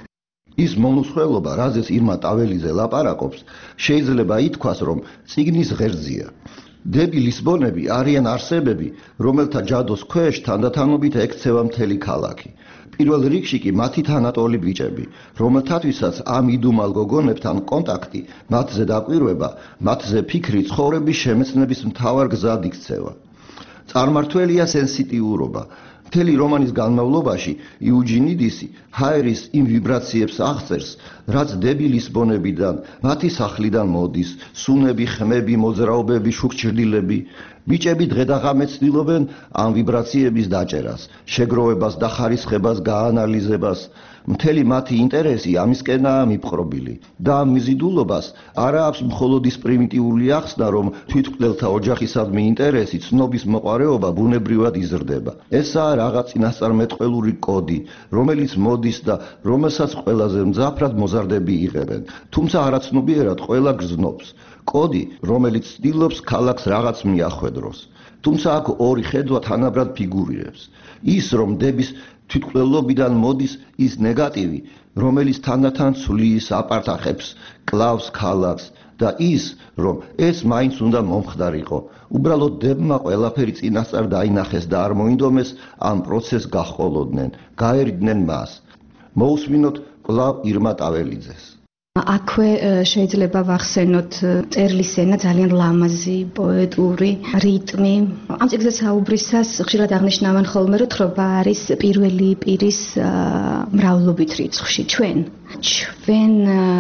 ის მონუსხველობა, რაზეც ირმა ტაველიძე ლაპარაკობს, შეიძლება ითქვას, რომ წიგნის ღერძია. დები ლისბონები არიან არსებები, რომელთა ჯადოს ქვეშ თანდათანობით ექცევა მთელი ქალაქი. პირველ რიგში კი მათი თანატოლი ბიჭები, რომელთათვისაც ამ იდუმალ გოგონებთან კონტაქტი, მათზე დაკვირვება, მათზე ფიქრი ცხოვრების შემეცნების მთავარ გზად იქცევა. წარმმართველია სენსიტიურობა. მთელი რომანის განმავლობაში იუჯინიდისი ჰაერის იმ ვიბრაციებს აღწერს, რაც დები ლისბონებიდან, მათი სახლიდან მოდის, სუნები, ხმები, მოძრაობები, შუქჭრდილები. ბიჭები დღე და ღამე ცდილობენ ამ ვიბრაციების დაჭერას, შეგროვებას, დახარისხებას, გაანალიზებას. მთელი მათი ინტერესი ამისკენაა მიპყრობილი და ამ მიზიდულობას არა აქვს მხოლოდ ის პრიმიტიული ახსნა, რომ თვითმკვლელთა ოჯახისადმი ინტერესი, ცნობის მოყარეობა ბუნებრივად იზრდება. ესაა რაღაც წინასწარმეტყველური კოდი, რომელიც მოდის და რომელსაც ყველაზე მძაფრად მოზარდები იღებენ, თუმცა არაცნობიერად ყველა გრძნობს. კოდი, რომელიც ცდილობს ქალაქს რაღაც მიახვედროს. თუმცა აქ ორი ხედვა თანაბრად ფიგურირებს. ის, რომ დების თვითმკვლელობიდან მოდის ის ნეგატივი, რომელიც თანდათან ცვლის, აპარტახებს, კლავს ქალაქს და ის, რომ ეს მაინც უნდა მომხდარიყო. უბრალოდ დებმა ყველაფერი წინასწარ დაინახეს და არ მოინდომეს ამ პროცესს გაჰყოლოდნენ, გაერიდნენ მას. მოусმინოთ კვლავ ირმა ტაველიძეს. აქვე შეიძლება ვახსენოთ წერლის ენა ძალიან ლამაზი, პოეტური, რიტმი. ამ წიგნზე საუბრისას ხშირად აღნიშნავენ ხოლმე, რომ თხრობა არის პირველი პირის მრავლობით რიცხვში. ჩვენ ჩვენ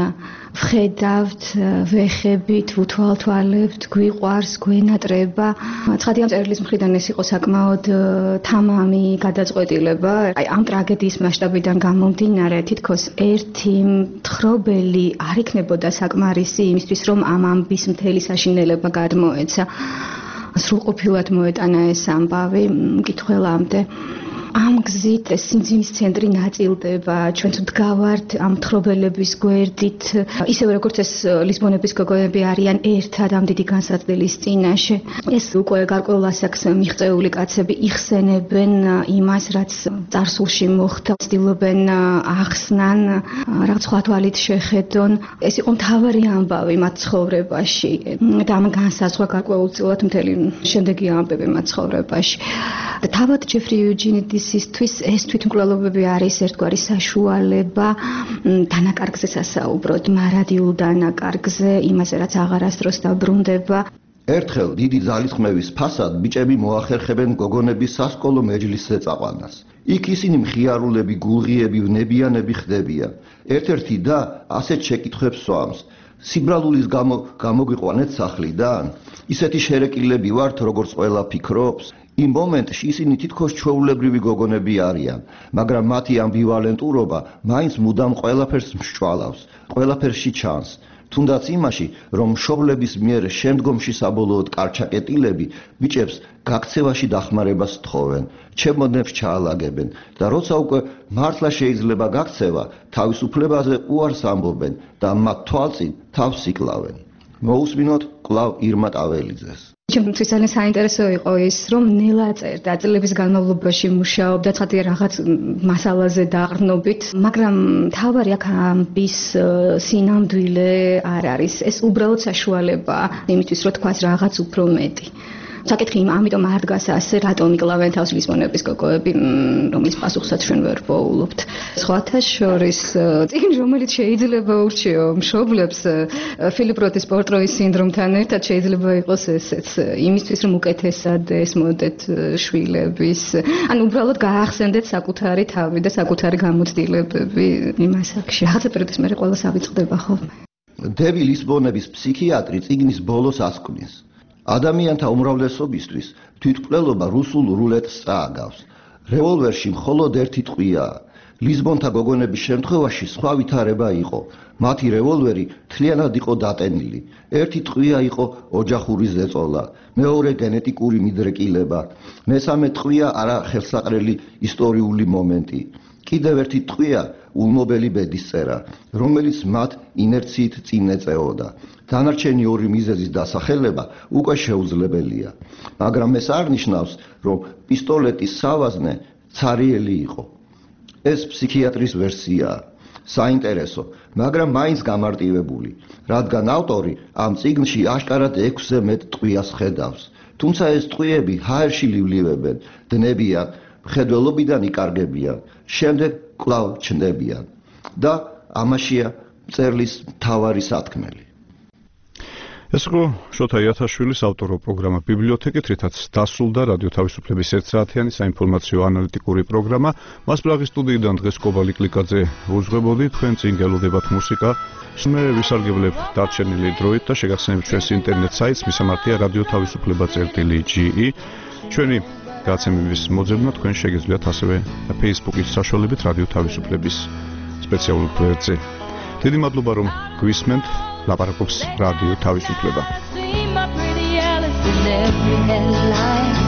ვხედავთ, ვეხებით, ვუთვალთვალებთ, გვიყვარს, გვენატრება. ცხადი ამ წერლის მხრიდან ეს იყო საკმაოდ თამამი გადაწყვეტილება. აი ამ ტრაგედიის მასშტაბიდან გამომდინარე, თითქოს ერთი მთხრობელი არ იქნებოდა საკმარისი იმისთვის, რომ ამ ამბის მთელი საშინელება გადმოეცა. სრულყოფილად მოეტანა ეს ამბავი მკითხველამდე. ამ გზით ეს სიმძიმის ცენტრი ნაწილდება, ჩვენც ვდგავართ ამ მთხრობელების გვერდით, ისევე როგორც ეს ლისბონების გოგოები არიან ერთად ამ დიდი განსაცდელის წინაშე. ეს უკვე გარკვეულ ასაკს მიღწეული კაცები იხსენებენ იმას, რაც წარსულში მოხდა, ცდილობენ ახსნან, რაღაც სხვა თვალით შეხედონ. ეს იყო მთავარი ამბავი მათ ცხოვრებაში და ამ განსაზღვრა გარკვეულწილად მთელი შემდეგი ამბები მათ ცხოვრებაში. და თავად ჯეფრი იუჯინიდისისთვის ეს თვითმკვლელობები არის ერთგვარი საშუალება დანაკარგზე სასაუბროთ, მარადიულ დანაკარგზე, იმაზე რაც აღარასდროს დაბრუნდება. ერთხელ დიდი ძალისხმევის ფასად ბიჭები მოახერხებენ გოგონების სასკოლო მეჯლისზე წაყვანას. იქ ისინი მხიარულები, გულღიები, ვნებიანები ხდებიან. ერთ-ერთი და ასეთ შეკითხვებს სვამს: სიბრალულის გამო გამოგვიყვანეთ სახლიდან? ისეთი შერეკილები ვართ, როგორც ყველა ფიქრობს? იმ მომენტში ისინი თითქოს ჩვეულებრივი გოგონები არიან, მაგრამ მათი ამბივალენტურობა მაინც მუდამ ყველაფერს მსჭვალავს, ყველაფერში ჩანს. თუნდაც იმაში, რომ მშობლების მიერ შემდგომში საბოლოოდ კარჩაკეტილები ბიჭებს გაქცევაში დახმარებას თხოვენ, ჩემოდნებს ჩაალაგებენ და როცა უკვე მართლა შეიძლება გაქცევა, თავისუფლებაზე უარს ამბობენ და მათ თვალწინ თავს იკლავენ. მოусმინოთ კვლავ ირმა ტაველიძეს. ჩემთვის ძალიან საინტერესო იყო ის, რომ ნელა წერდა წლების განმავლობაში მუშაობდა ცხადია რაღაც მასალაზე დაყრდნობით, მაგრამ თავარი აქ ამბის სინამდვილე არ არის. ეს უბრალოდ საშუალებაა იმისთვის, რომ თქვას რაღაც უფრო მეტი. საკითხი ამიტომ არ დგას ასე, რატომ იკლავენ თავს ლისბონების გოგოები, რომლის პასუხსაც ჩვენ ვერ პოულობთ. სხვათა შორის წიგნი, რომელიც შეიძლება ურჩიო მშობლებს ფილიპ როთის პორტროის სინდრომთან ერთად შეიძლება იყოს ესეც, იმისთვის რომ უკეთესად ესმოდეთ შვილების, ან უბრალოდ გაახსენდეთ საკუთარი თავი და საკუთარი გამოცდილებები იმ ასაკში. რაღაცა პერიოდის მერე ყველა ავიწყდება ხოლმე. დევი ლისბონების ფსიქიატრი წიგნის ბოლოს ასკვნის: ადამიანთა უმრავლესობისთვის თვითმკვლელობა რუსულ რულეტს წააგავს. რევოლვერში მხოლოდ ერთი ტყვიაა. ლისბონთა გოგონების შემთხვევაში სხვა ვითარება იყო. მათი რევოლვერი მთლიანად იყო დატენილი. ერთი ტყვია იყო ოჯახური ზეწოლა, მეორე გენეტიკური მიდრეკილება, მესამე ტყვია არა ხელსაყრელი ისტორიული მომენტი. კიდევ ერთი ტყვია ულმობელი ბედისწერა, რომელიც მათ ინერციით წინ ეწეოდა. დანარჩენი ორი მიზეზის დასახელება უკვე შეუძლებელია, მაგრამ ეს არ ნიშნავს, რომ პისტოლეტის სავაზნე ცარიელი იყო. ეს ფსიქიატრის ვერსიაა. საინტერესო, მაგრამ მაინც გამარტივებული, რადგან ავტორი ამ წიგნში აშკარად ექვსზე მეტ ტყვიას ხედავს. თუმცა ეს ტყვიები ჰაერში ლივლივებენ, დნებიან, მხედველობიდან იკარგებიან, შემდეგ კვლავ ჩნდებიან და ამაშია მწერლის მთავარი სათქმელი. ეს იყო შოთა იათაშვილის ავტორო პროგრამა ბიბლიოთეკით, რითაც დასრულდა რადიო თავისუფლების ერთ საათიანი საინფორმაციო ანალიტიკური პროგრამა. მას პრაღის სტუდიიდან დღეს კობალი კლიკაძე უძღვებოდი, თქვენ წინ გელოდებათ მუსიკა. მე ვისარგებლებ დარჩენილი დროით და შეგახსენებთ ჩვენს ინტერნეტ საიტს, მისამართია რადიო თავისუფლება წერტილი ჯი ი. ჩვენი გაცემების მოძებნა თქვენ შეგიძლიათ ასევე Facebook-ის საშუალებით რადიო თავისუფლების სპეციალურ გვერდზე. დიდი მადლობა რომ გვისმენთ. ლაპარაკობს რადიო თავისუფლება.